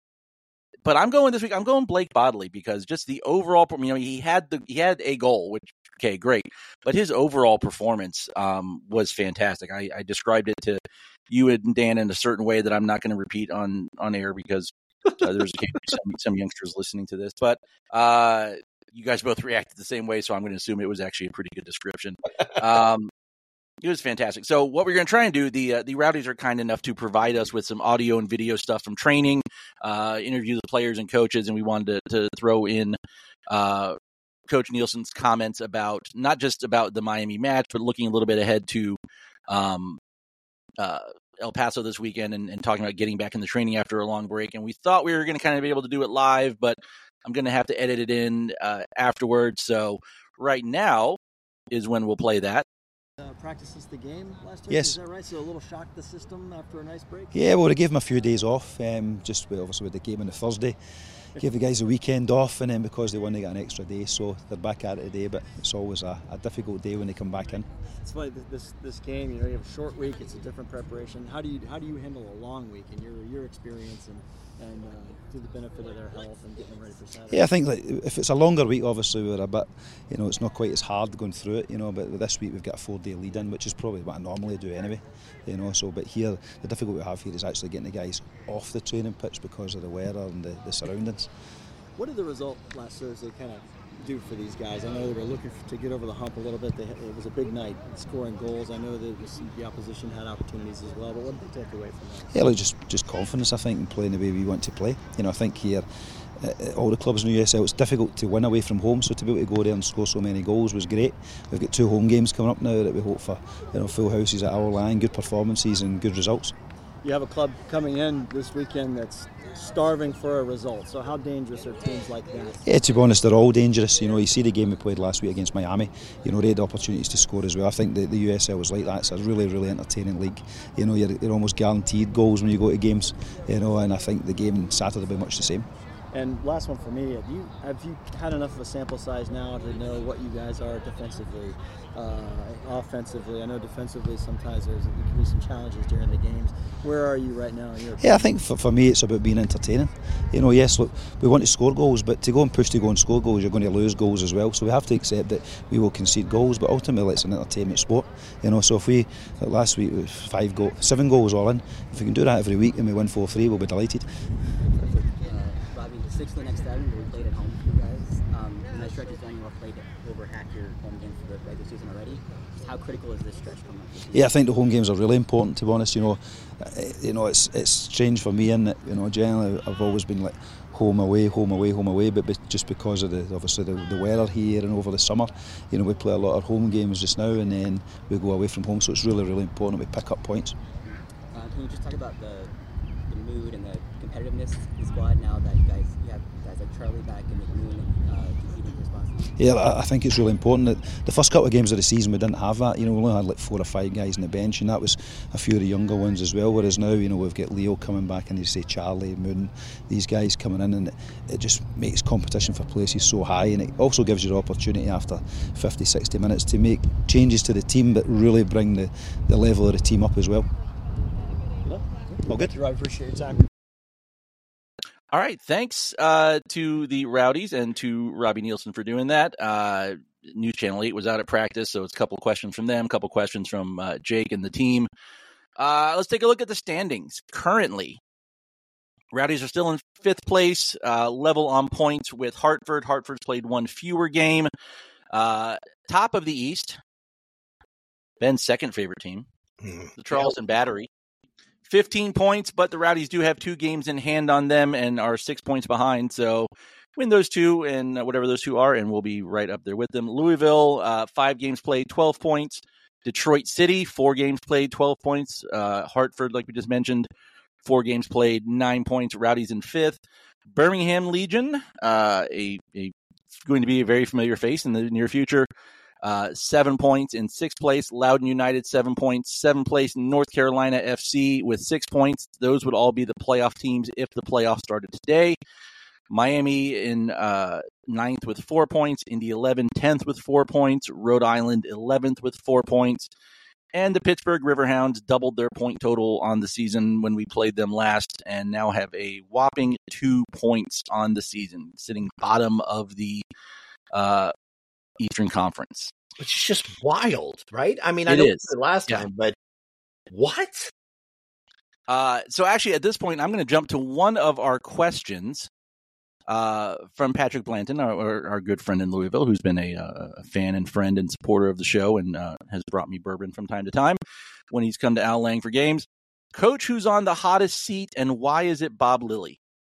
but I'm going this week, I'm going Blake Bodley because just the overall, you know, he had the, he had a goal, which, okay, great. But his overall performance um, was fantastic. I, I described it to you and Dan in a certain way that I'm not going to repeat on, on air because Uh, there's some, some youngsters listening to this, but uh, you guys both reacted the same way, so I'm going to assume it was actually a pretty good description. Um, it was fantastic. So what we're going to try and do, the uh, the Rowdies are kind enough to provide us with some audio and video stuff from training, uh, interview the players and coaches, and we wanted to, to throw in uh, Coach Nielsen's comments about not just about the Miami match, but looking a little bit ahead to um, uh, El Paso this weekend and, and talking about getting back in the training after a long break. And we thought we were going to kind of be able to do it live, but I'm going to have to edit it in uh, afterwards. So right now is when we'll play that.
Uh, practices the game last week,
yes.
Is that right? So a little shock to the system after a nice break?
Yeah, well, I gave them a few days off, um, just with, obviously with the game on the Thursday. Gave the guys a weekend off, and then because they want to get an extra day, so they're back at it today, but it's always a, a difficult day when they come back in.
It's funny, this this game, you know, you have a short week, it's a different preparation. How do you how do you handle a long week in your your experience and, and uh, to the benefit of their health and getting them ready for Saturday?
Yeah, I think that if it's a longer week, obviously we're a bit, you know, it's not quite as hard going through it, you know, but this week we've got a four-day lead-in, which is probably what I normally do anyway, you know, so, but here, the difficulty we have here is actually getting the guys off the training pitch because of the weather and the, the surroundings.
What did the result last Thursday kind of do for these guys? I know they were looking to get over the hump a little bit. They, it was a big night, scoring goals. I know that the opposition had opportunities as well, but what did they take away from that?
Yeah, like just, just confidence, I think, in playing the way we want to play. You know, I think here, at, at all the clubs in the U S L. It's difficult to win away from home, so to be able to go there and score so many goals was great. We've got two home games coming up now that we hope for, you know, full houses at our line, good performances and good results.
You have a club coming in this weekend that's starving for a result. So how dangerous are teams like that?
Yeah, to be honest, they're all dangerous. You know, you see the game we played last week against Miami. You know, they had opportunities to score as well. I think the, the U S L was like that. It's a really, really entertaining league. You know, you're, you're almost guaranteed goals when you go to games. You know, and I think the game on Saturday will be much the same.
And last one for me, have you, have you had enough of a sample size now to know what you guys are defensively, uh, offensively? I know defensively sometimes there's, there can be some challenges during the games. Where are you right now in your
Yeah, I think for, for me it's about being entertaining. You know, yes, look, we want to score goals, but to go and push to go and score goals, you're going to lose goals as well. So we have to accept that we will concede goals, but ultimately it's an entertainment sport. You know, so if we, like last week, with five goal, seven goals all in, if we can do that every week and we win four three, we'll be delighted.
Six of the next seven that we played at home for you guys. Um, in that stretch, you've only played over half your home games for the regular season already. Just how critical is this stretch coming up?
Yeah, I think the home games are really important. To be honest, you know, you know, it's it's strange for me in that, you know, generally I've always been like home away, home away, home away, but just because of the obviously the, the weather here and over the summer, you know, we play a lot of home games just now, and then we go away from home. So it's really, really important we pick up points.
Uh, can you just talk about the the mood and the competitiveness of the squad now that you guys you have guys like Charlie back and McMoon uh, conceding responses?
Yeah, I think it's really important that the first couple of games of the season we didn't have that. You know, we only had like four or five guys on the bench, and that was a few of the younger ones as well. Whereas now, you know, we've got Leo coming back, and you say Charlie, Moon, these guys coming in, and it, it just makes competition for places so high, and it also gives you the opportunity after fifty, sixty minutes to make changes to the team that really bring the, the level of the team up as well.
All good. I appreciate your time.
All right, thanks uh, to the Rowdies and to Robbie Nielsen for doing that. Uh, News Channel eight was out at practice, so it's a couple questions from them, a couple questions from uh, Jake and the team. Uh, let's take a look at the standings. Currently, Rowdies are still in fifth place, uh, level on points with Hartford. Hartford's played one fewer game. Uh, top of the East, Ben's second favorite team, the Charleston Battery. fifteen points, but the Rowdies do have two games in hand on them and are six points behind. So win those two and whatever those two are, and we'll be right up there with them. Louisville, uh, five games played, twelve points. Detroit City, four games played, twelve points. Uh, Hartford, like we just mentioned, four games played, nine points. Rowdies in fifth. Birmingham Legion, uh, a, a going to be a very familiar face in the near future. Uh, seven points in sixth place. Loudoun United, seven points. Seventh place, North Carolina F C with six points. Those would all be the playoff teams if the playoffs started today. Miami in uh, ninth with four points. Indy eleven, tenth with four points. Rhode Island eleventh with four points. And the Pittsburgh Riverhounds doubled their point total on the season when we played them last and now have a whopping two points on the season, sitting bottom of the uh, Eastern Conference.
Which is just wild, right? I mean, I
It
know
is.
it last
Yeah.
time, but what?
Uh, so actually, at this point, I'm going to jump to one of our questions uh, from Patrick Blanton, our, our, our good friend in Louisville, who's been a, a fan and friend and supporter of the show and uh, has brought me bourbon from time to time when he's come to Al Lang for games. Coach, who's on the hottest seat, and why is it Bob Lilly?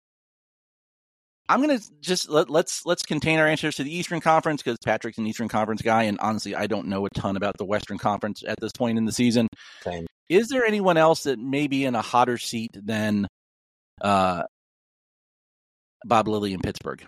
I'm going to just let, let's let's contain our answers to the Eastern Conference because Patrick's an Eastern Conference guy, and honestly, I don't know a ton about the Western Conference at this point in the season.
Same.
Is there anyone else that may be in a hotter seat than uh, Bob Lilly in Pittsburgh?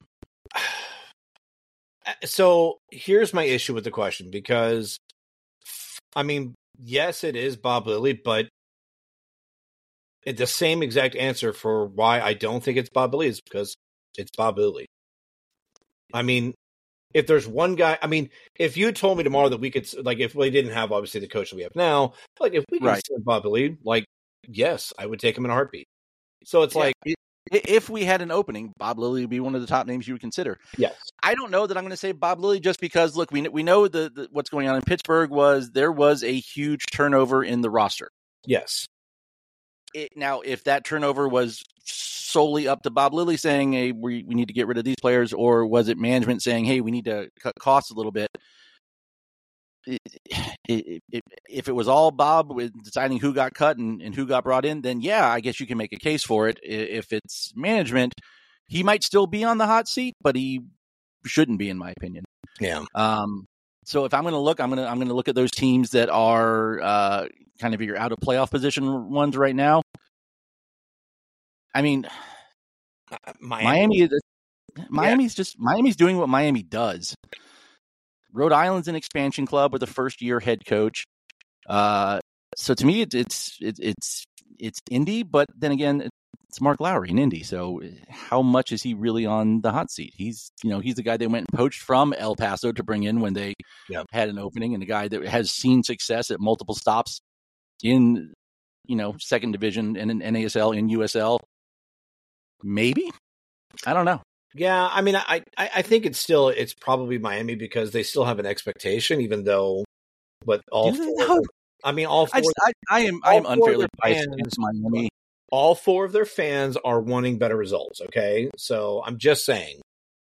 So here's my issue with the question because, I mean, yes, it is Bob Lilly, but it's the same exact answer for why I don't think it's Bob Lilly is because it's Bob Lilly. I mean, if there's one guy, I mean, if you told me tomorrow that we could, like, if we didn't have obviously the coach that we have now, like, if we could
Right.
send Bob Lilly, like, yes, I would take him in a heartbeat. So it's
Yeah.
like,
I- if we had an opening, Bob Lilly would be one of the top names you would consider.
yes,
I don't know that I'm going to say Bob Lilly just because, look, we we know the, the what's going on in Pittsburgh was there was a huge turnover in the roster.
yes,
It, now, if that turnover was solely up to Bob Lilly saying, hey, we, we need to get rid of these players, or was it management saying, hey, we need to cut costs a little bit? It, it, it, if it was all Bob with deciding who got cut and, and who got brought in, then yeah, I guess you can make a case for it. If it's management, he might still be on the hot seat, but he shouldn't be, in my opinion.
Yeah.
Um, so if I'm going to look, I'm going to I'm going to look at those teams that are uh, kind of your out of playoff position ones right now. I mean,
Miami,
Miami is Miami's just Miami's doing what Miami does. Rhode Island's an expansion club with a first year head coach. Uh, so to me, it, it's it, it's it's Indy, but then again, it's Mark Lowry in Indy. So how much is he really on the hot seat? He's you know he's the guy they went and poached from El Paso to bring in when they
Yep.
had an opening, and the guy that has seen success at multiple stops in you know second division and in N A S L, in U S L. Maybe, I don't know.
Yeah, I mean, I, I I think it's still it's probably Miami because they still have an expectation, even though, but all
Do they
four.
know?
I mean, all four.
I, just, I, I am I am
all four of
unfairly
their
biased
fans-
against Miami.
all four of their fans are wanting better results. Okay, so I'm just saying.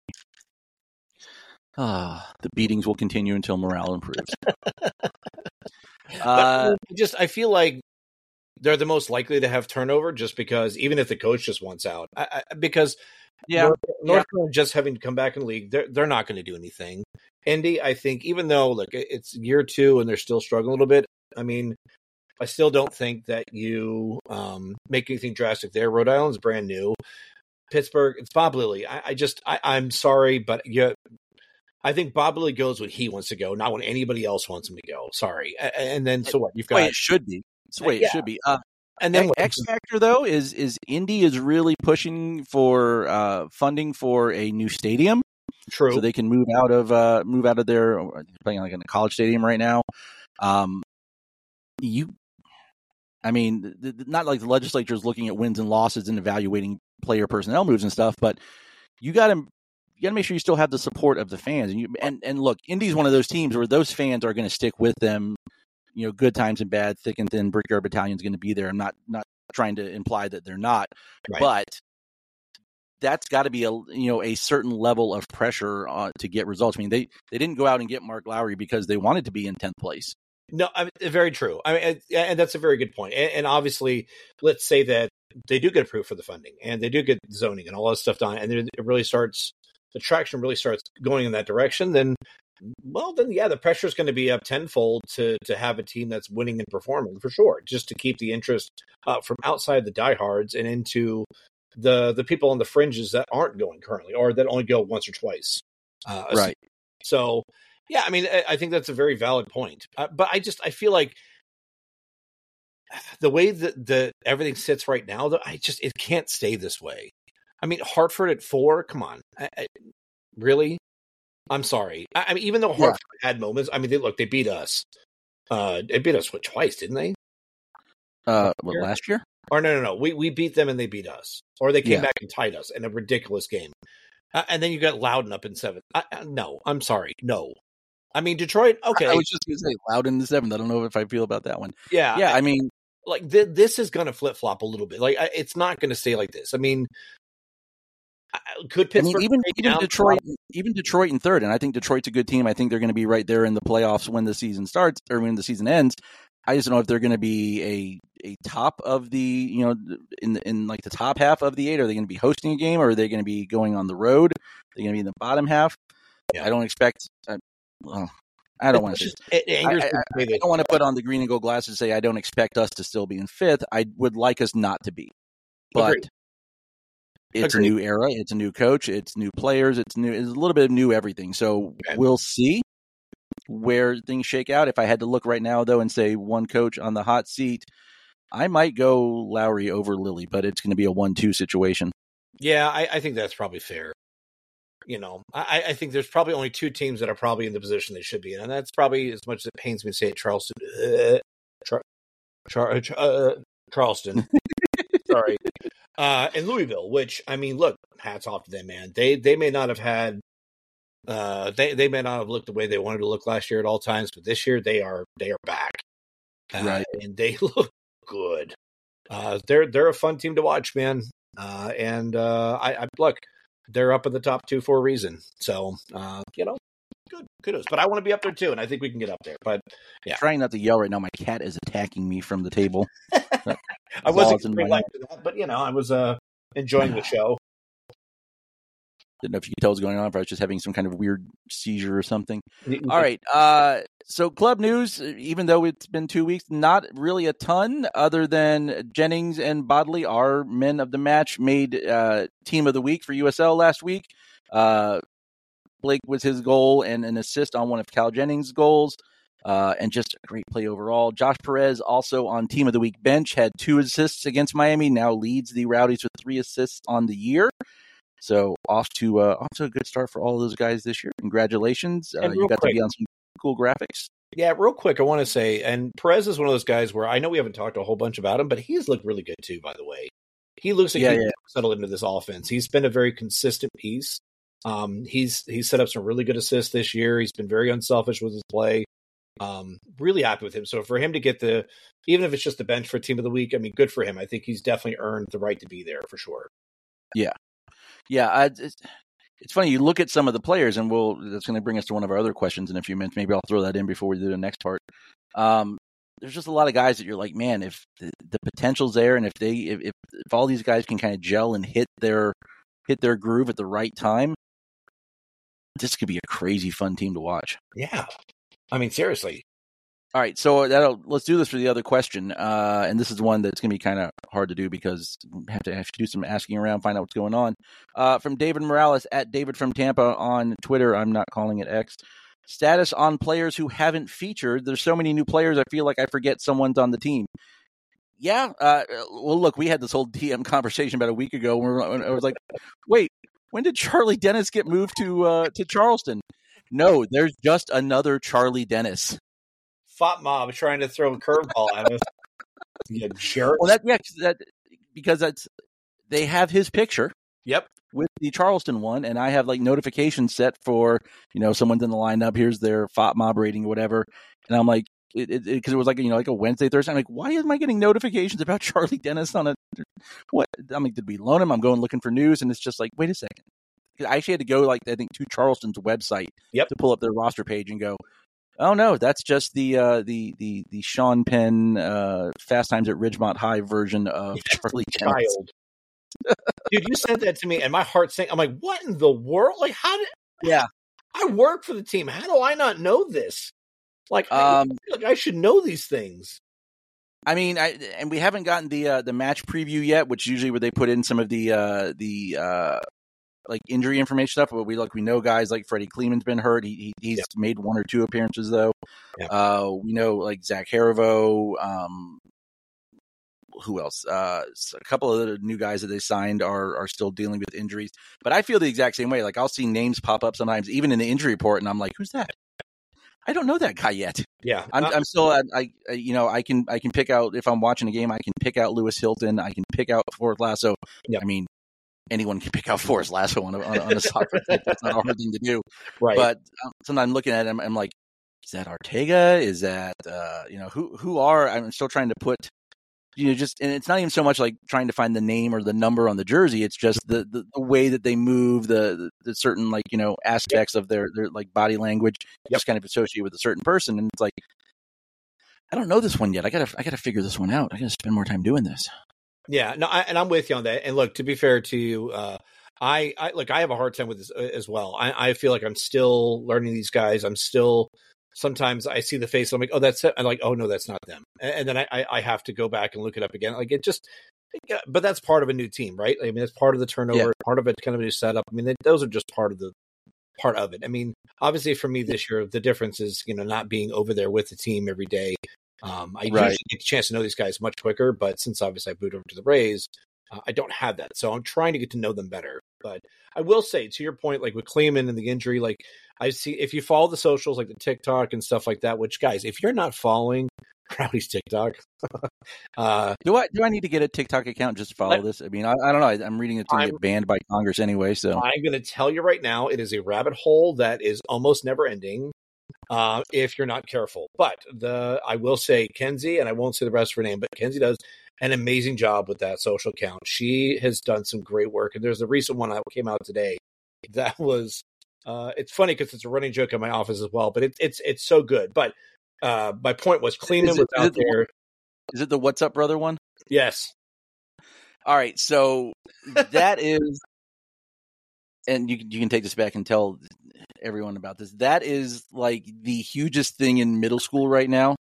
Ah, the beatings will continue until morale improves.
But
uh,
I just I feel like they're the most likely to have turnover, just because even if the coach just wants out, I, I, because
yeah,
North, North
yeah.
Carolina just having to come back in the league, they're they're not going to do anything. Indy, I think, even though look, it's year two and they're still struggling a little bit. I mean, I still don't think that you um, make anything drastic there. Rhode Island's brand new. Pittsburgh, it's Bob Lilly. I, I just, I, I'm sorry, but yeah, I think Bob Lilly goes when he wants to go, not when anybody else wants him to go. Sorry. A- And then, so what? You've
It's the way
got,
it should be. It's the way it
Yeah.
should be. Uh,
and then what?
X factor though is is Indy is really pushing for uh, funding for a new stadium,
True.
so they can move out of uh, move out of their playing like in a college stadium right now. Um, you, I mean, th- th- not like the legislature is looking at wins and losses and evaluating player personnel moves and stuff, but you got to you got to make sure you still have the support of the fans. And you and and look, Indy's one of those teams where those fans are going to stick with them. You know, good times and bad, thick and thin. Brickyard Battalion's going to be there. I'm not not trying to imply that they're not,
Right.
but that's got to be a you know a certain level of pressure uh, to get results. I mean, they they didn't go out and get Mark Lowry because they wanted to be in tenth place.
No, I mean, very true. I mean, and, and that's a very good point. And, and obviously, let's say that they do get approved for the funding and they do get zoning and all that stuff done, and it really starts, the traction really starts going in that direction. Then, well, then yeah, the pressure is going to be up tenfold to to have a team that's winning and performing for sure, just to keep the interest uh, from outside the diehards and into the the people on the fringes that aren't going currently or that only go once or twice. Uh, a
Right.
season. So. Yeah, I mean, I, I think that's a very valid point. Uh, but I just, I feel like the way that the everything sits right now, though, I just, it can't stay this way. I mean, Hartford at four, come on. I, I, really? I'm sorry. I, I mean, even though Hartford yeah. had moments, I mean, they look, they beat us. Uh, they beat us, what, twice, didn't they?
Uh, what, last year?
Or no, no, no. We, we beat them and they beat us. Or they came
Yeah.
back and tied us in a ridiculous game. Uh, and then you got Loudon up in seventh. I, I, no, I'm sorry. No. I mean, Detroit, okay.
I was just going to say Loudon in the seventh. I don't know if I feel about that one.
Yeah.
Yeah, I mean,
like th- this is going to flip flop a little bit. Like I, it's not going to stay like this. I mean, I, could
I
Pittsburgh
mean, even
take
even
down
Detroit, even Detroit in third, and I think Detroit's a good team. I think they're going to be right there in the playoffs when the season starts or when the season ends. I just don't know if they're going to be a, a top of the you know in the, in like the top half of the eight. Are they going to be hosting a game, or are they going to be going on the road? Are they going to be in the bottom half?
Yeah.
I don't expect. I, well, I don't want to.
Just, it angers
I,
me
I,
to say
I
this.
don't want to put on the green and gold glasses and say I don't expect us to still be in fifth. I would like us not to be, but.
Agreed.
It's
Agreed.
a new era. It's a new coach. It's new players. It's new. It's a little bit of new everything. So
Okay.
we'll see where things shake out. If I had to look right now, though, and say one coach on the hot seat, I might go Lowry over Lilly, but it's going to be a one-two situation.
Yeah, I, I think that's probably fair. You know, I, I think there's probably only two teams that are probably in the position they should be in, and that's probably, as much as it pains me to say it, Charleston. Uh, Char, Char, uh, Charleston. Sorry. Uh, and Louisville, which, I mean, look, hats off to them, man. They they may not have had, uh, they, they may not have looked the way they wanted to look last year at all times, but this year they are they are back. Uh,
Right.
And they look good. Uh, they're they're a fun team to watch, man. Uh, and uh, I, I look, they're up in the top two for a reason. So, uh, you know, good kudos. But I want to be up there too, and I think we can get up there. But yeah,
Trying not to yell right now. My cat is attacking me from the table.
I
all
wasn't
that's in
very
my
like that, but you know, I was uh, enjoying the show.
Didn't know if you could tell what's going on, if I was just having some kind of weird seizure or something. All right. Uh, so club news, even though it's been two weeks, not really a ton other than Jennings and Bodley, our men of the match, made uh, team of the week for U S L last week. Uh, Blake was his goal and an assist on one of Cal Jennings' goals. Uh, and just a great play overall. Josh Perez, also on Team of the Week bench, had two assists against Miami, now leads the Rowdies with three assists on the year. So off to uh, off to a good start for all of those guys this year. Congratulations. Uh, you got quick, to be on some cool graphics.
Yeah, real quick, I want to say, and Perez is one of those guys where I know we haven't talked a whole bunch about him, but he's looked really good too, by the way. He looks like
yeah,
he's
yeah.
settled into this offense. He's been a very consistent piece. Um, he's he's set up some really good assists this year. He's been very unselfish with his play. Um, really happy with him. So for him to get the, even if it's just the bench for Team of the Week, I mean, good for him. I think he's definitely earned the right to be there for sure.
Yeah. Yeah. I, it's, it's funny. You look at some of the players, and we'll, that's going to bring us to one of our other questions in a few minutes. Maybe I'll throw that in before we do the next part. Um, there's just a lot of guys that you're like, man, if the, the potential's there, and if they, if, if, if all these guys can kind of gel and hit their, hit their groove at the right time, this could be a crazy fun team to watch.
Yeah. I mean, seriously.
All right, so that'll, let's do this for the other question. Uh, and this is one that's going to be kind of hard to do because we have to, have to do some asking around, find out what's going on. Uh, from David Morales, at David from Tampa on Twitter. I'm not calling it X. Status on players who haven't featured. There's so many new players, I feel like I forget someone's on the team. Yeah, uh, well, look, we had this whole D M conversation about a week ago when I was like, wait, when did Charlie Dennis get moved to uh, to Charleston? No, there's just another Charlie Dennis.
Fat Mob trying to throw a curveball at us. Yeah, jerk.
Well, that, yeah, that, because that's they have his picture.
Yep.
With the Charleston one, and I have like notifications set for, you know, someone's in the lineup. Here's their Fat Mob rating or whatever, and I'm like, it because it, it, it was like you know like a Wednesday, Thursday. I'm like, why am I getting notifications about Charlie Dennis on a what? I'm like, did we loan him? I'm going looking for news, and it's just like, wait a second. I actually had to go, like, I think, to Charleston's website
yep.
to pull up their roster page and go, oh, no, that's just the uh, the the the Sean Penn uh, Fast Times at Ridgemont High version of yeah, Charlie Child.
Dude, you sent that to me, and my heart sank. I'm like, what in the world? Like, how did...
Yeah.
I work for the team. How do I not know this? Like,
um,
I, like I should know these things.
I mean, I and we haven't gotten the uh, the match preview yet, which usually where they put in some of the uh, the uh, like injury information stuff, but we like we know guys like Freddie Kleeman's been hurt. He, he he's yeah. made one or two appearances though. Yeah. Uh, we know like Zach Harivo. Um, who else? Uh, a couple of the new guys that they signed are are still dealing with injuries. But I feel the exact same way. Like I'll see names pop up sometimes, even in the injury report, and I'm like, who's that? I don't know that guy yet.
Yeah,
I'm, I'm still. I, I, you know, I can, I can pick out if I'm watching a game. I can pick out Lewis Hilton. I can pick out Forrest Lasso.
Yeah.
I mean, anyone can pick out Forrest Lasso on a, on, on a soccer team. That's not a hard thing to do.
Right.
But um, sometimes I'm looking at him, I'm like, is that Ortega? Is that uh, you know who who are? I'm still trying to put. You know, just and it's not even so much like trying to find the name or the number on the jersey. It's just the, the, the way that they move, the, the the certain like you know aspects of their their like body language, yep. just kind of associated with a certain person. And it's like, I don't know this one yet. I gotta I gotta figure this one out. I gotta spend more time doing this.
Yeah, no, I, and I'm with you on that. And look, to be fair to you, uh, I I like I have a hard time with this as well. I, I feel like I'm still learning these guys. I'm still. Sometimes I see the face, I'm like, oh, that's it. I'm like, oh, no, that's not them. And then I, I have to go back and look it up again. Like it just, but that's part of a new team, right? I mean, it's part of the turnover, yeah. part of it kind of a new setup. I mean, they, those are just part of the part of it. I mean, obviously for me this year, the difference is, you know, not being over there with the team every day. Um, I right. usually get a chance to know these guys much quicker, but since obviously I moved over to the Rays, uh, I don't have that. So I'm trying to get to know them better. But I will say, to your point, like with Kleeman and the injury, like I see if you follow the socials, like the TikTok and stuff like that, which guys, if you're not following Rowdy's TikTok, uh,
do I do I need to get a TikTok account just to follow I, this? I mean, I, I don't know. I, I'm reading it's going to get banned by Congress anyway. So
I'm going to tell you right now, it is a rabbit hole that is almost never ending. Uh, if you're not careful, but the I will say Kenzie, and I won't say the rest of her name, but Kenzie does an amazing job with that social account. She has done some great work, and there's a recent one that came out today that was. Uh, it's funny because it's a running joke in my office as well, but it, it's it's so good. But uh, my point was, Kleeman was out there.
Is it the What's Up Brother one?
Yes.
All right, so that is and you you can take this back and tell everyone about this. That is like the hugest thing in middle school right now.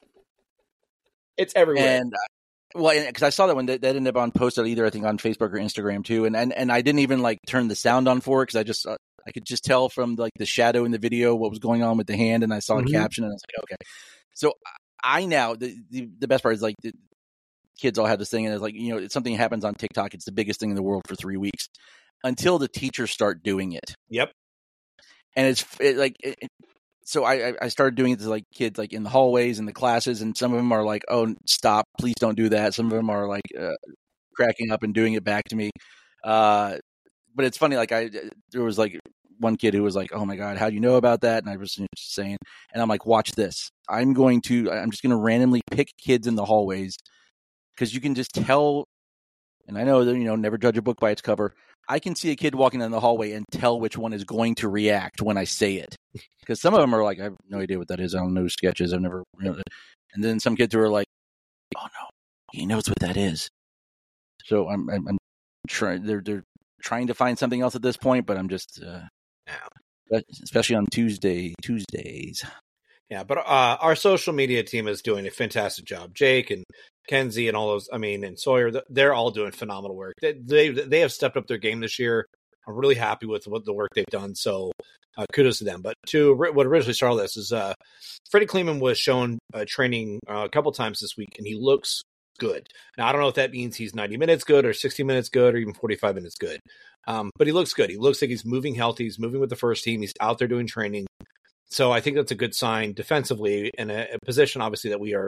It's everywhere.
And well, because I saw that one that, that ended up on posted either I think on Facebook or Instagram too, and and, and I didn't even like turn the sound on for it because I just uh, I could just tell from like the shadow in the video what was going on with the hand, and I saw
Mhm.
a caption and I was like, okay. So I now the, the the best part is like the kids all have this thing, and it's like, you know, it's something happens on TikTok. It's the biggest thing in the world for three weeks until the teachers start doing it.
Yep.
And it's it, like, it, it- so I, I- I started doing it to like kids like in the hallways and the classes, and some of them are like, "Oh, stop! Please don't do that." Some of them are like uh, cracking up and doing it back to me. Uh, but it's funny. Like I, there was like one kid who was like, "Oh my God, how do you know about that?" And I was just saying, and I'm like, "Watch this. I'm going to. I'm just going to randomly pick kids in the hallways because you can just tell." And I know that, you know, never judge a book by its cover. I can see a kid walking down the hallway and tell which one is going to react when I say it. Because some of them are like, I have no idea what that is. I don't know sketches. I've never, you know. And then some kids who are like, oh no, he knows what that is. So I'm, I'm, I'm trying. They're, they're trying to find something else at this point, but I'm just, uh, but especially on Tuesday, Tuesdays.
Yeah, but uh, our social media team is doing a fantastic job. Jake and Kenzie and all those, I mean, and Sawyer, they're all doing phenomenal work. They they, they have stepped up their game this year. I'm really happy with what the work they've done. So uh, kudos to them. But to what originally started this is uh, Freddie Kleeman was shown uh, training uh, a couple times this week, and he looks good. Now, I don't know if that means he's ninety minutes good or sixty minutes good or even forty-five minutes good. Um, but he looks good. He looks like he's moving healthy. He's moving with the first team. He's out there doing training. So I think that's a good sign defensively in a, a position, obviously, that we are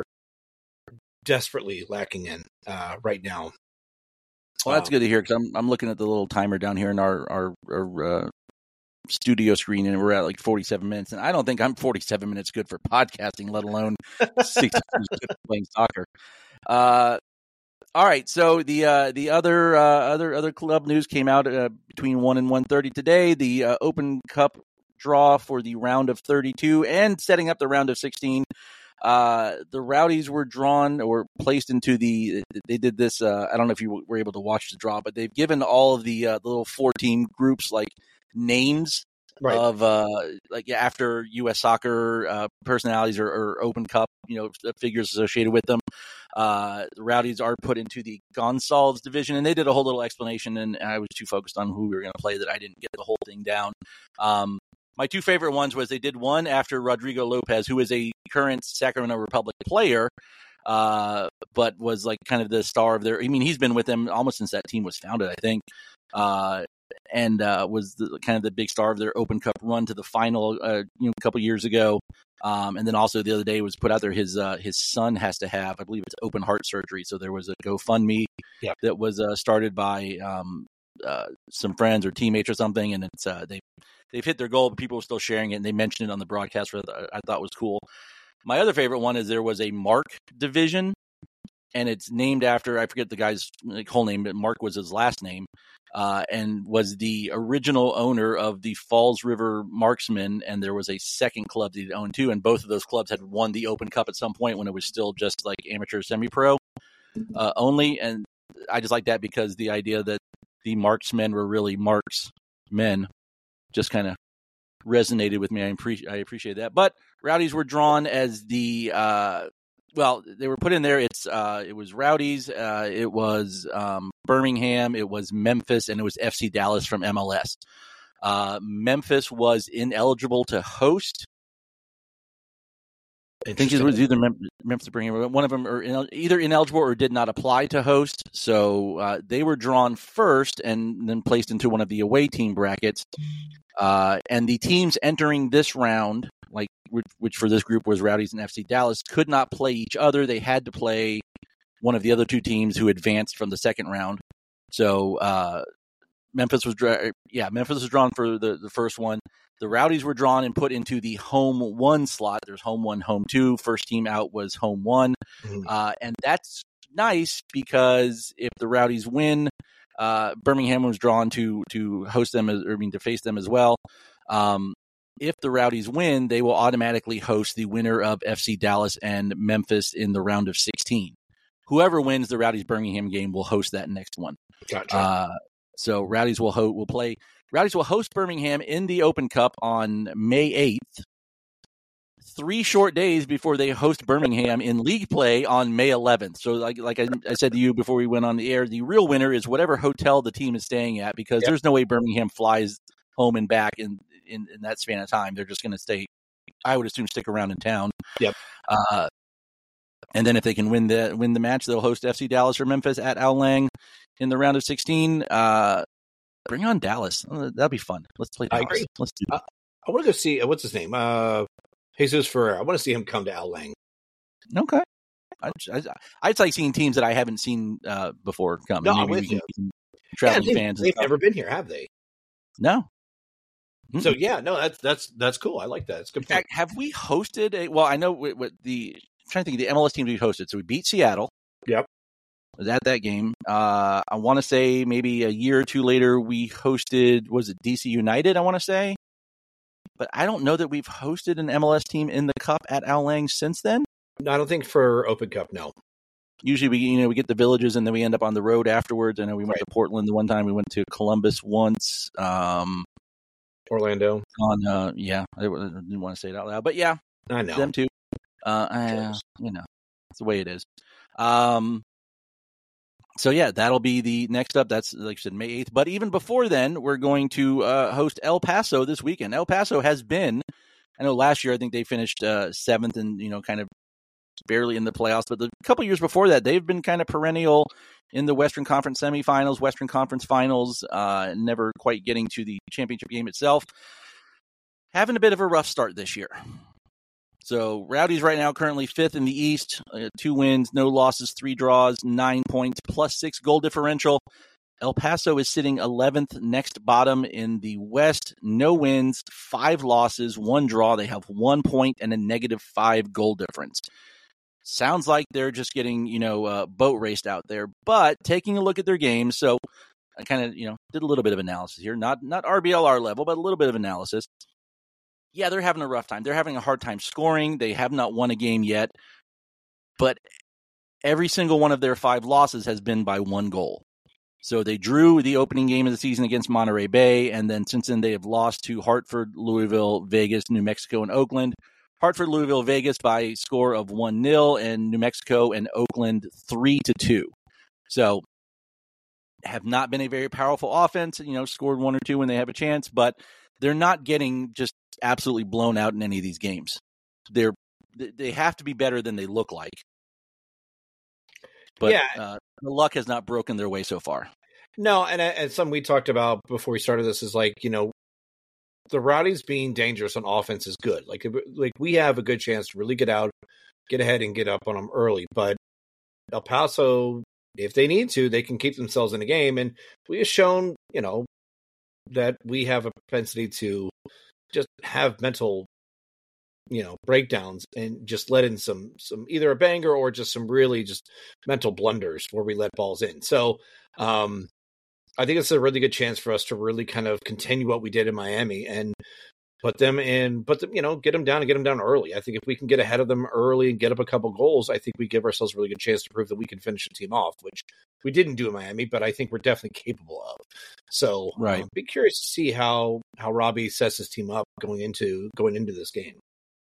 desperately lacking in uh, right now.
Well, that's good to hear, because I'm I'm looking at the little timer down here in our our, our uh, studio screen, and we're at like forty-seven minutes, and I don't think I'm forty-seven minutes good for podcasting, let alone sixty playing soccer. Uh, all right, so the uh, the other uh, other other club news came out uh, between one and one thirty today. The uh, Open Cup draw for the round of thirty-two and setting up the round of sixteen. Uh, the Rowdies were drawn or placed into the, they did this, uh, I don't know if you were able to watch the draw, but they've given all of the, uh, the little four team groups like names
Right.
of, uh, like after U S soccer, uh, personalities or, or Open Cup, you know, figures associated with them. Uh, the Rowdies are put into the Gonsalves division, and they did a whole little explanation, and I was too focused on who we were going to play that I didn't get the whole thing down. Um, My two favorite ones was they did one after Rodrigo Lopez, who is a current Sacramento Republic player, uh, but was like kind of the star of their. I mean, he's been with them almost since that team was founded, I think, uh, and uh, was the, kind of the big star of their Open Cup run to the final, uh, you know, a couple years ago. Um, and then also the other day was put out there his uh, his son has to have, I believe it's open heart surgery. So there was a GoFundMe
yeah.
that was uh, started by um, uh, some friends or teammates or something, and it's uh, they. They've hit their goal, but people are still sharing it, and they mentioned it on the broadcast, which I thought was cool. My other favorite one is there was a Mark division, and it's named after, I forget the guy's like, whole name, but Mark was his last name, uh, and was the original owner of the Falls River Marksmen, and there was a second club that he owned too, and both of those clubs had won the Open Cup at some point when it was still just like amateur semi-pro uh, only, and I just like that because the idea that the Marksmen were really Mark's men just kind of resonated with me. I appreciate I appreciate that. But Rowdies were drawn as the uh, well, they were put in there. It's uh, it was Rowdies, uh, it was um, Birmingham, it was Memphis, and it was F C Dallas from M L S. Uh, Memphis was ineligible to host. I think it was either Mem- Memphis or Birmingham. One of them are in, either ineligible or did not apply to host. So uh, they were drawn first and then placed into one of the away team brackets. Uh, and the teams entering this round, like which, which for this group was Rowdies and F C Dallas, could not play each other. They had to play one of the other two teams who advanced from the second round. So uh, Memphis was, dra- yeah, Memphis was drawn for the, the first one. The Rowdies were drawn and put into the home one slot. There's home one, home two. First team out was home one. Mm-hmm. Uh, and that's nice because if the Rowdies win, uh, Birmingham was drawn to to host them, as, or I mean to face them as well. Um, if the Rowdies win, they will automatically host the winner of F C Dallas and Memphis in the round of sixteen. Whoever wins the Rowdies Birmingham game will host that next one.
Gotcha.
Uh, so Rowdies will ho- will play. Rowdies will host Birmingham in the Open Cup on May eighth. Three short days before they host Birmingham in league play on May eleventh. So like like I, I said to you before we went on the air, the real winner is whatever hotel the team is staying at, because yep. there's no way Birmingham flies home and back in, in, in that span of time. They're just going to stay, I would assume, stick around in town.
Yep.
Uh, and then if they can win the win the match, they'll host F C Dallas or Memphis at Al Lang in the round of sixteen. Uh, bring on Dallas. That'll be fun. Let's play Dallas.
I agree.
Let's do it.
Uh, I want to go see, what's his name? Uh, Jesus Ferreira. I want to see him come to Al Lang.
Okay. I, I, I just like seeing teams that I haven't seen uh, before come.
No,
Maybe
I'm with
we can,
you.
we can traveling
yeah, they've,
fans.
They've never been here, have they?
No.
Mm-mm. So yeah, no, that's that's that's cool. I like that. It's good.
In fact, have we hosted a? Well, I know what, what the. I'm trying to think of the M L S teams we've hosted. So we beat Seattle.
Yep.
Was at that game. Uh, I want to say maybe a year or two later we hosted. Was it D C United? I want to say. But I don't know that we've hosted an M L S team in the Cup at Al Lang since then.
No, I don't think for Open Cup, no.
Usually we, you know, we get the villages and then we end up on the road afterwards. I know we went right. to Portland the one time. We went to Columbus once. Um,
Orlando.
On, uh, yeah, I didn't want to say it out loud, but yeah,
I know
them too. Uh, I, you know, it's the way it is. Um, So, yeah, that'll be the next up. That's, like I said, May eighth. But even before then, we're going to uh, host El Paso this weekend. El Paso has been, I know last year I think they finished uh, seventh and, you know, kind of barely in the playoffs. But the couple years before that, they've been kind of perennial in the Western Conference semifinals, Western Conference finals, uh, never quite getting to the championship game itself. Having a bit of a rough start this year. So Rowdies right now currently fifth in the East, uh, two wins, no losses, three draws, nine points, plus six goal differential. El Paso is sitting eleventh, next bottom in the West, no wins, five losses, one draw. They have one point and a negative five goal difference. Sounds like they're just getting, you know, uh, boat raced out there. But taking a look at their games, so I kind of, you know, did a little bit of analysis here, not not R B L R level, but a little bit of analysis. Yeah, they're having a rough time. They're having a hard time scoring. They have not won a game yet. But every single one of their five losses has been by one goal. So they drew the opening game of the season against Monterey Bay, and then since then they have lost to Hartford, Louisville, Vegas, New Mexico, and Oakland. Hartford, Louisville, Vegas by a score of one nil, and New Mexico and Oakland three to two. So have not been a very powerful offense, you know, scored one or two when they have a chance, but they're not getting just absolutely blown out in any of these games. They're they have to be better than they look like. But
yeah.
uh, the luck has not broken their way so far.
No, and and something we talked about before we started this is like, you know, the Rowdies being dangerous on offense is good. Like like we have a good chance to really get out, get ahead, and get up on them early. But El Paso, if they need to, they can keep themselves in the game. And we have shown, you know, that we have a propensity to just have mental, you know, breakdowns and just let in some, some either a banger or just some really just mental blunders where we let balls in. So um, I think it's a really good chance for us to really kind of continue what we did in Miami and put them in, but you know, get them down and get them down early. I think if we can get ahead of them early and get up a couple goals, I think we give ourselves a really good chance to prove that we can finish the team off, which we didn't do in Miami, but I think we're definitely capable of. So,
right.
um, be curious to see how how Robbie sets his team up going into going into this game.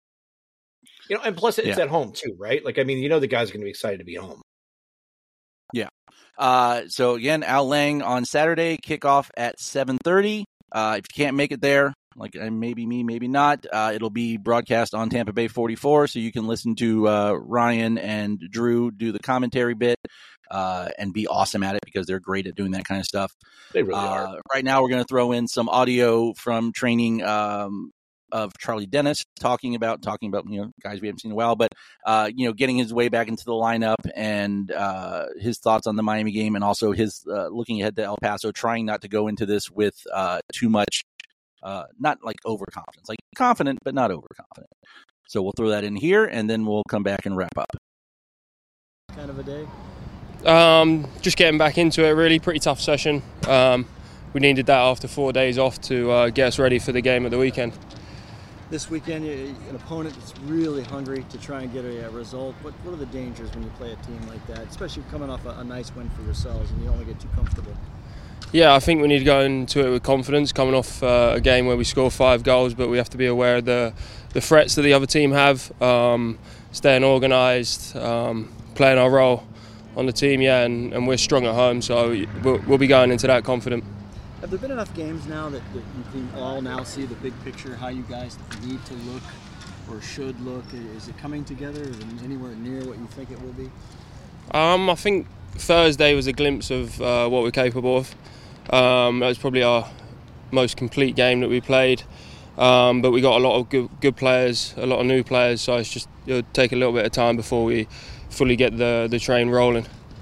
You know, and plus it's
yeah.
at home too, right? Like, I mean, you know, the guys are going to be excited to be home.
Yeah. Uh, so again, Al Lang on Saturday, kickoff at seven thirty. Uh, if you can't make it there, like maybe me, maybe not, uh, it'll be broadcast on Tampa Bay forty-four, so you can listen to uh, Ryan and Drew do the commentary bit uh, and be awesome at it because they're great at doing that kind of stuff.
They really
uh,
are.
Right now, we're going to throw in some audio from training um, of Charlie Dennis talking about talking about you know guys we haven't seen in a while, but uh, you know getting his way back into the lineup and uh, his thoughts on the Miami game, and also his uh, looking ahead to El Paso, trying not to go into this with uh, too much. Uh, not like overconfidence, like confident, but not overconfident. So we'll throw that in here, and then we'll come back and wrap up.
Kind of a day?
Um, just getting back into it, really. Pretty tough session. Um, we needed that after four days off to uh, get us ready for the game at the weekend.
This weekend, an opponent that's really hungry to try and get a, a result. What, what are the dangers when you play a team like that, especially coming off a, a nice win for yourselves and you only get too comfortable?
Yeah, I think we need to go into it with confidence, coming off uh, a game where we score five goals, but we have to be aware of the, the threats that the other team have, um, staying organised, um, playing our role on the team, yeah, and, and we're strong at home, so we'll, we'll be going into that confident.
Have there been enough games now that, that you can all now see the big picture, how you guys need to look or should look? Is it coming together? Is it anywhere near what you think it will be?
Um, I think Thursday was a glimpse of uh, what we're capable of. Um, that was probably our most complete game that we played, um, but we got a lot of good, good players, a lot of new players, so it's just it'll take a little bit of time before we fully get the, the train rolling.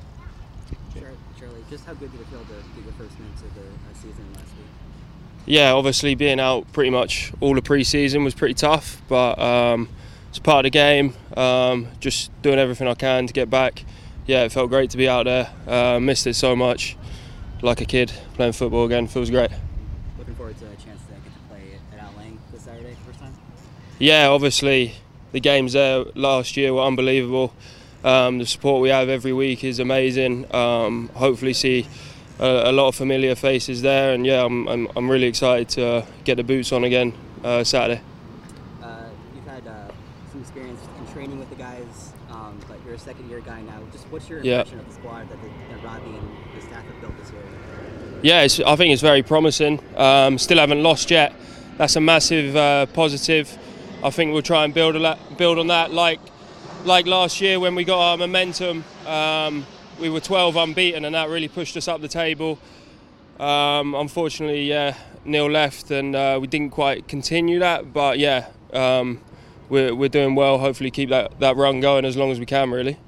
Charlie, just how good did it feel to get your first minutes of the uh, season last week?
Yeah, obviously being out pretty much all the pre-season was pretty tough, but um, it's part of the game, um, just doing everything I can to get back. Yeah, it felt great to be out there, uh, missed it so much. Like a kid playing football again, feels great.
Looking forward to a chance to get to play at Al Lang this Saturday for the first time?
Yeah, obviously the games there last year were unbelievable. Um, the support we have every week is amazing. Um, hopefully see a, a lot of familiar faces there, and yeah, I'm I'm, I'm really excited to uh, get the boots on again uh, Saturday.
Uh, you've had uh, some experience in training with the guys, um, but you're a second-year guy now. Just what's your impression
yeah.
of the squad that, the, that Robbie and the staff have built this year?
Yeah, it's, I think it's very promising. Um, still haven't lost yet. That's a massive uh, positive. I think we'll try and build on that. Build on that, like like last year when we got our momentum. Um, we were twelve unbeaten, and that really pushed us up the table. Um, unfortunately, yeah, Neil left, and uh, we didn't quite continue that. But yeah, um, we're we're doing well. Hopefully, keep that, that run going as long as we can. Really.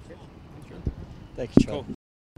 Thank you, Charlie.
Cool.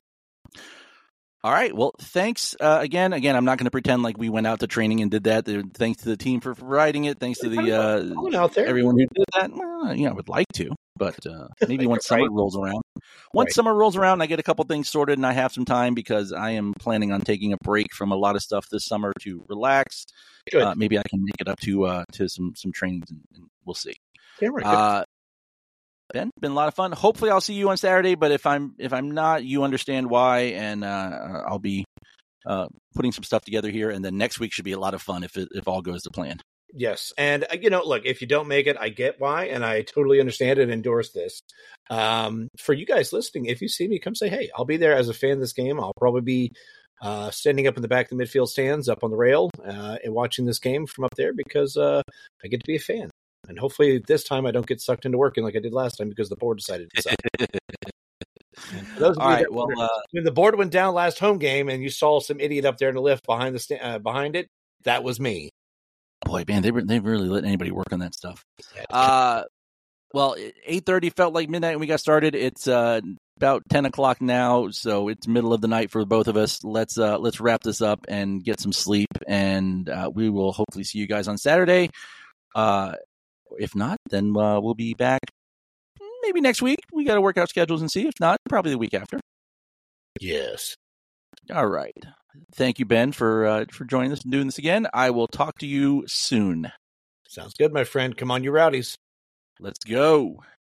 All right. Well, thanks uh, again. Again, I'm not going to pretend like we went out to training and did that. Thanks to the team for providing it. Thanks to the uh,
out there.
everyone who did that. Well, yeah, I would like to, but uh, maybe once
Right.
summer rolls around. Once
Right.
summer rolls around, I get a couple things sorted and I have some time because I am planning on taking a break from a lot of stuff this summer to relax.
Good.
Uh, maybe I can make it up to uh, to some some trainings, and, and we'll see.
Yeah, right.
Uh, Ben, been a lot of fun. Hopefully, I'll see you on Saturday. But if I'm if I'm not, you understand why, and uh, I'll be uh, putting some stuff together here. And then next week should be a lot of fun if it, if all goes to plan.
Yes. And, uh, you know, look, if you don't make it, I get why, and I totally understand and endorse this. Um, for you guys listening, if you see me, come say, hey, I'll be there as a fan of this game. I'll probably be uh, standing up in the back of the midfield stands up on the rail uh, and watching this game from up there because uh, I get to be a fan. And hopefully this time I don't get sucked into working like I did last time because the board decided to suck. All right. Well, uh, when the board went down last home game and you saw some idiot up there in the lift behind the sta- uh, behind it, that was me.
Boy, man, they they've really let anybody work on that stuff. Uh, well, eight thirty felt like midnight when we got started. It's uh, about ten o'clock now, so it's middle of the night for both of us. Let's uh, let's wrap this up and get some sleep, and uh, we will hopefully see you guys on Saturday. Uh, if not, then uh, we'll be back maybe next week. We got to work out schedules and see. If not, probably the week after.
Yes.
All right. Thank you, Ben, for uh, for joining us and doing this again. I will talk to you soon.
Sounds good, my friend. Come on, you rowdies.
Let's go.